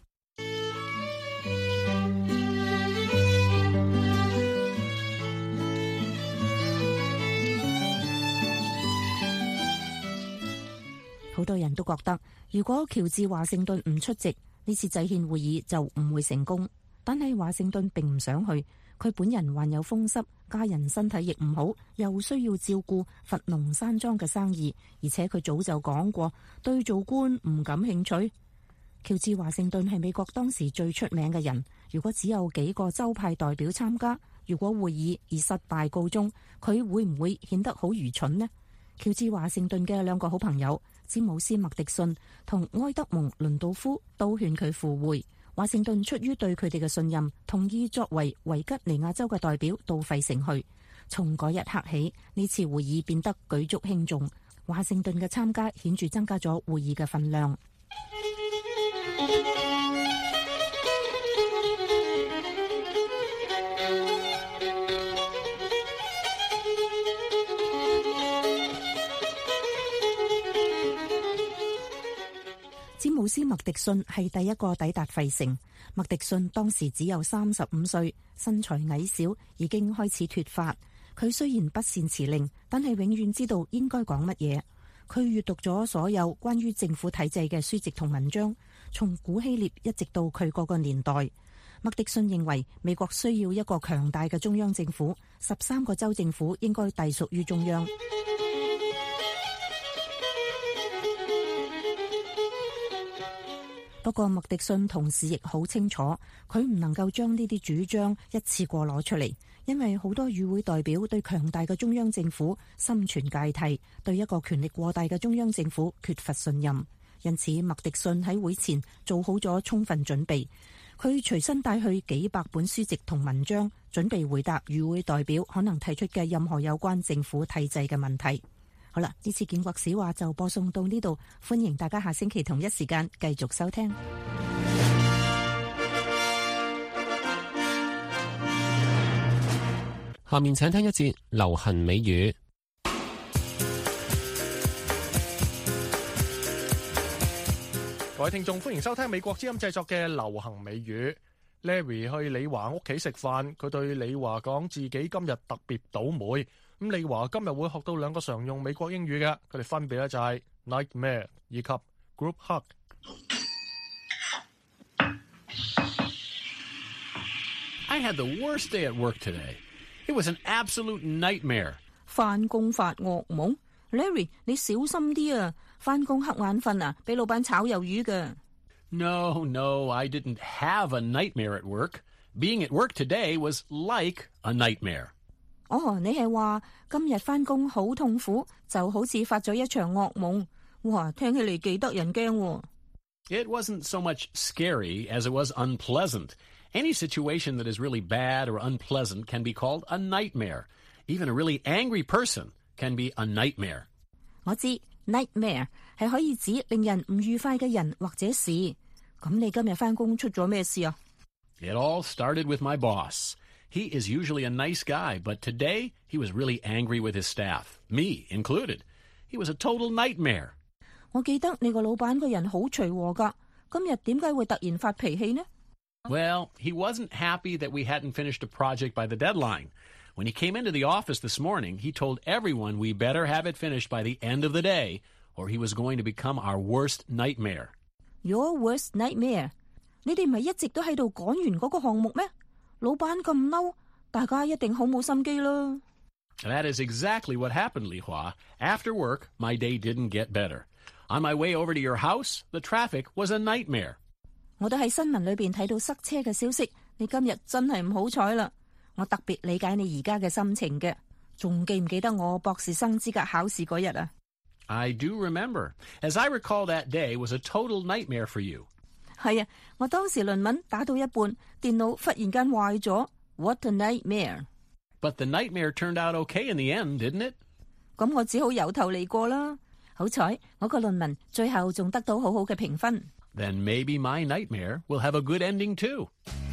好多人都覺得，如果喬治華盛頓唔出席，呢次制憲會議就唔會成功。但係華盛頓並唔想去，佢本人患有風濕，家人身體亦唔好，又需要照顧佛農山莊嘅生意，而且佢早就講過對做官唔感興趣。喬治華盛頓係美國當時最出名嘅人，如果只有幾個州派代表參加，如果會議以失敗告終，佢會唔會顯得好愚蠢呢？喬治華盛頓嘅2個好朋友詹姆斯麥迪遜同埃德蒙倫道夫都勸佢赴會。華盛頓出於對佢哋嘅信任，同意作為維吉尼亞州嘅代表到費城去。從嗰一刻起，呢次會議變得舉足輕重，華盛頓嘅參加顯著增加咗會議嘅分量。詹姆斯麥迪遜係第一個抵達費城。麥迪遜當時只有35歲，身材矮小，已經開始脫髮。佢雖然不善辭令，但係永遠知道應該講乜嘢。佢閱讀咗所有關於政府體制嘅書籍同文章，從古希臘一直到佢嗰個年代。麥迪遜認為美國需要一個強大嘅中央政府，13個州政府應該隸屬於中央。不過麥迪遜同時亦好清楚，佢唔能夠將呢啲主張一次過攞出嚟，因為好多與會代表對強大嘅中央政府心存芥蒂，對一個權力過大嘅中央政府缺乏信任。因此麥迪遜喺會前做好咗充分準備，佢隨身帶去幾百本書籍同文章，準備回答與會代表可能提出嘅任何有關政府體制嘅問題。好啦，呢次建國史話就播送到呢度，歡迎大家下星期同一時間繼續收聽。 下面請聽一節流行美語。 各位聽眾，歡迎收聽美國之音製作嘅流行美語。Larry 去李華屋企食飯，佢對李華講自己今日特別倒霉。咁李華今日會學到2個常用美國英語嘅，佢哋分別咧就係 nightmare 以及 group hug。 I had the worst day at work today. It was an absolute nightmare. 返工發噩夢 ，Larry 你小心啲啊！返工瞌眼瞓啊，俾老闆炒魷魚㗎。 No, I didn't have a nightmare at work. Being at work today was like a nightmare. 哦，你係話今日返工好痛苦，就好似發咗一場噩夢。哇，聽起嚟幾得人驚喎。 It wasn't so much scary as it was unpleasant. Any situation that is really bad or unpleasant can be called a nightmare. Even a really angry person can be a nightmare. 我知 nightmare 係可以指令人唔愉快嘅人或者事。 咁你今日返工出咗咩事啊？ It all started with my boss. He is usually a nice guy, but today he was really angry with his staff, me included. He was a total nightmare. 我記得你個老闆個人好隨和㗎，今日點解會突然發脾氣呢？ Well, he wasn't happy that we hadn't finished a project by the deadline. When he came into the office this morning, he told everyone we better have it finished by the end of the day, or he was going to become our worst nightmare. Your worst nightmare？ 你哋唔係一直都喺度趕完嗰個項目咩？老闆咁嬲，大家一定好冇心機啦。 That is exactly what happened, Li Hua. After work, my day didn't get better. On my way over to your house, the traffic was a nightmare. 我都喺新聞裏邊睇到塞車嘅消息，你今日真係唔好彩啦。我特別理解你而家嘅心情嘅，仲記唔記得我博士生資格考試嗰日啊？ I do remember. As I recall, that day was a total nightmare for you. 係啊，我當時論文打到一半，電腦忽然間壞咗。What a nightmare! But the nightmare turned out okay in the end, didn't it? 咁我只好由頭嚟過啦。好彩我個論文最後仲得到好好嘅評分。 Then maybe my nightmare will have a good ending too.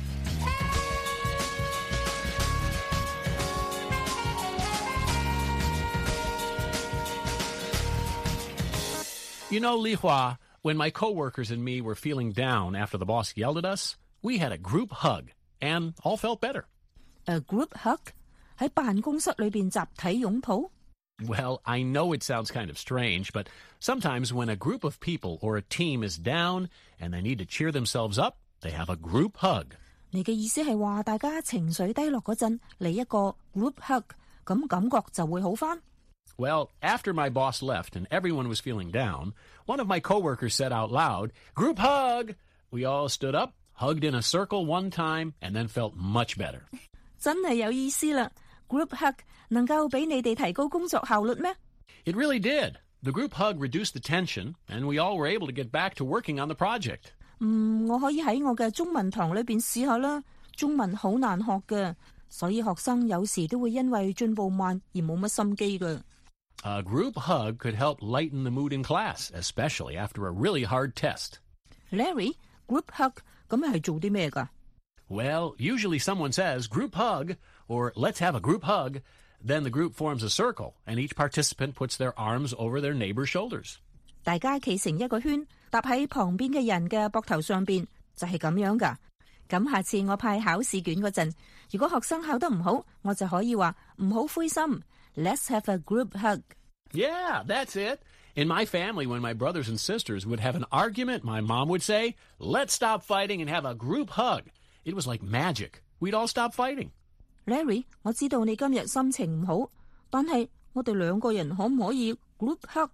You know, Li Hua, when my coworkers and me were feeling down after the boss yelled at us, we had a group hug and all felt better. A group hug? 喺辦公室裏邊集體擁抱？ Well, I know it sounds kind of strange, but sometimes when a group of people or a team is down and they need to cheer themselves up, they have a group hug. 你嘅意思係話大家情緒低落嗰陣嚟一個 group hug， 咁感覺就會好返？ Well, after my boss left and everyone was feeling down, one of my coworkers said out loud, "Group hug!" We all stood up, hugged in a circle one time, and then felt much better. 真係有意思啦 ！Group hug 能夠俾你哋提高工作效率咩？ It really did. The group hug reduced the tension, and we all were able to get back to working on the project. 我可以喺我嘅中文堂裏邊試下啦。中文好難學嘅，所以學生有時都會因為進步慢而冇乜心機嘅。 A group hug could help lighten the mood in class, especially after a really hard test. Larry, group hug 咁係做啲咩㗎？ Well, usually someone says group hug or let's have a group hug. Then the group forms a circle and each participant puts their arms over their neighbor's shoulders. 大家企成一個圈，搭喺旁邊嘅人嘅膊頭上邊，就係咁樣㗎。咁下次我派考試卷嗰陣，如果學生考得唔好，我就可以話唔好灰心。Let's have a group hug. Yeah, that's it. In my family, when my brothers and sisters would have an argument, my mom would say, "Let's stop fighting and have a group hug." It was like magic. We'd all stop fighting. Larry, 我知道你今日心情唔好，但係我哋兩個人可唔可以 group hug?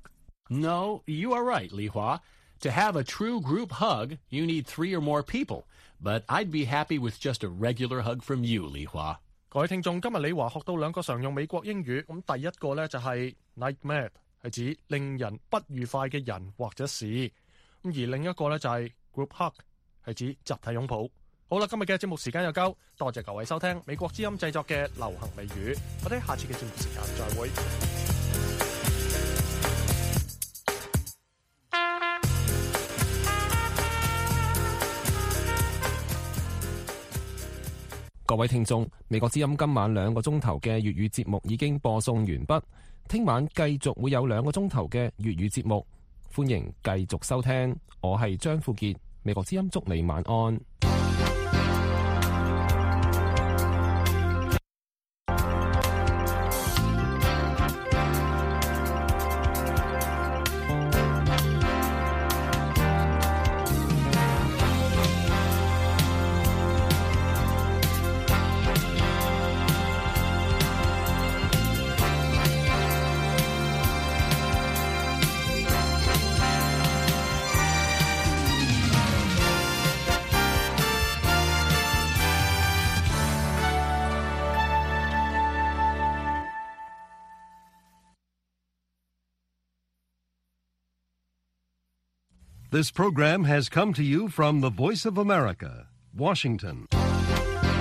No, you are right, Li Hua. To have a true group hug, you need 3 or more people. But I'd be happy with just a regular hug from you, Li Hua. 各位聽眾，今日李華學到2個常用美國英語，咁第一個呢，就係 nightmare， 係指令人不愉快嘅人或者事，咁而另一個呢，就係 group hug， 係指集體擁抱。好啦，今日嘅節目時間又夠，多謝各位收聽美國之音製作嘅流行美語，我哋下次嘅節目時間再會。 各位聽眾，美國之音今晚2個鐘頭嘅粵語節目已經播送完畢，聽晚繼續會有2個鐘頭嘅粵語節目，歡迎繼續收聽。我係張富傑，美國之音祝你晚安。 This program has come to you from the Voice of America, Washington.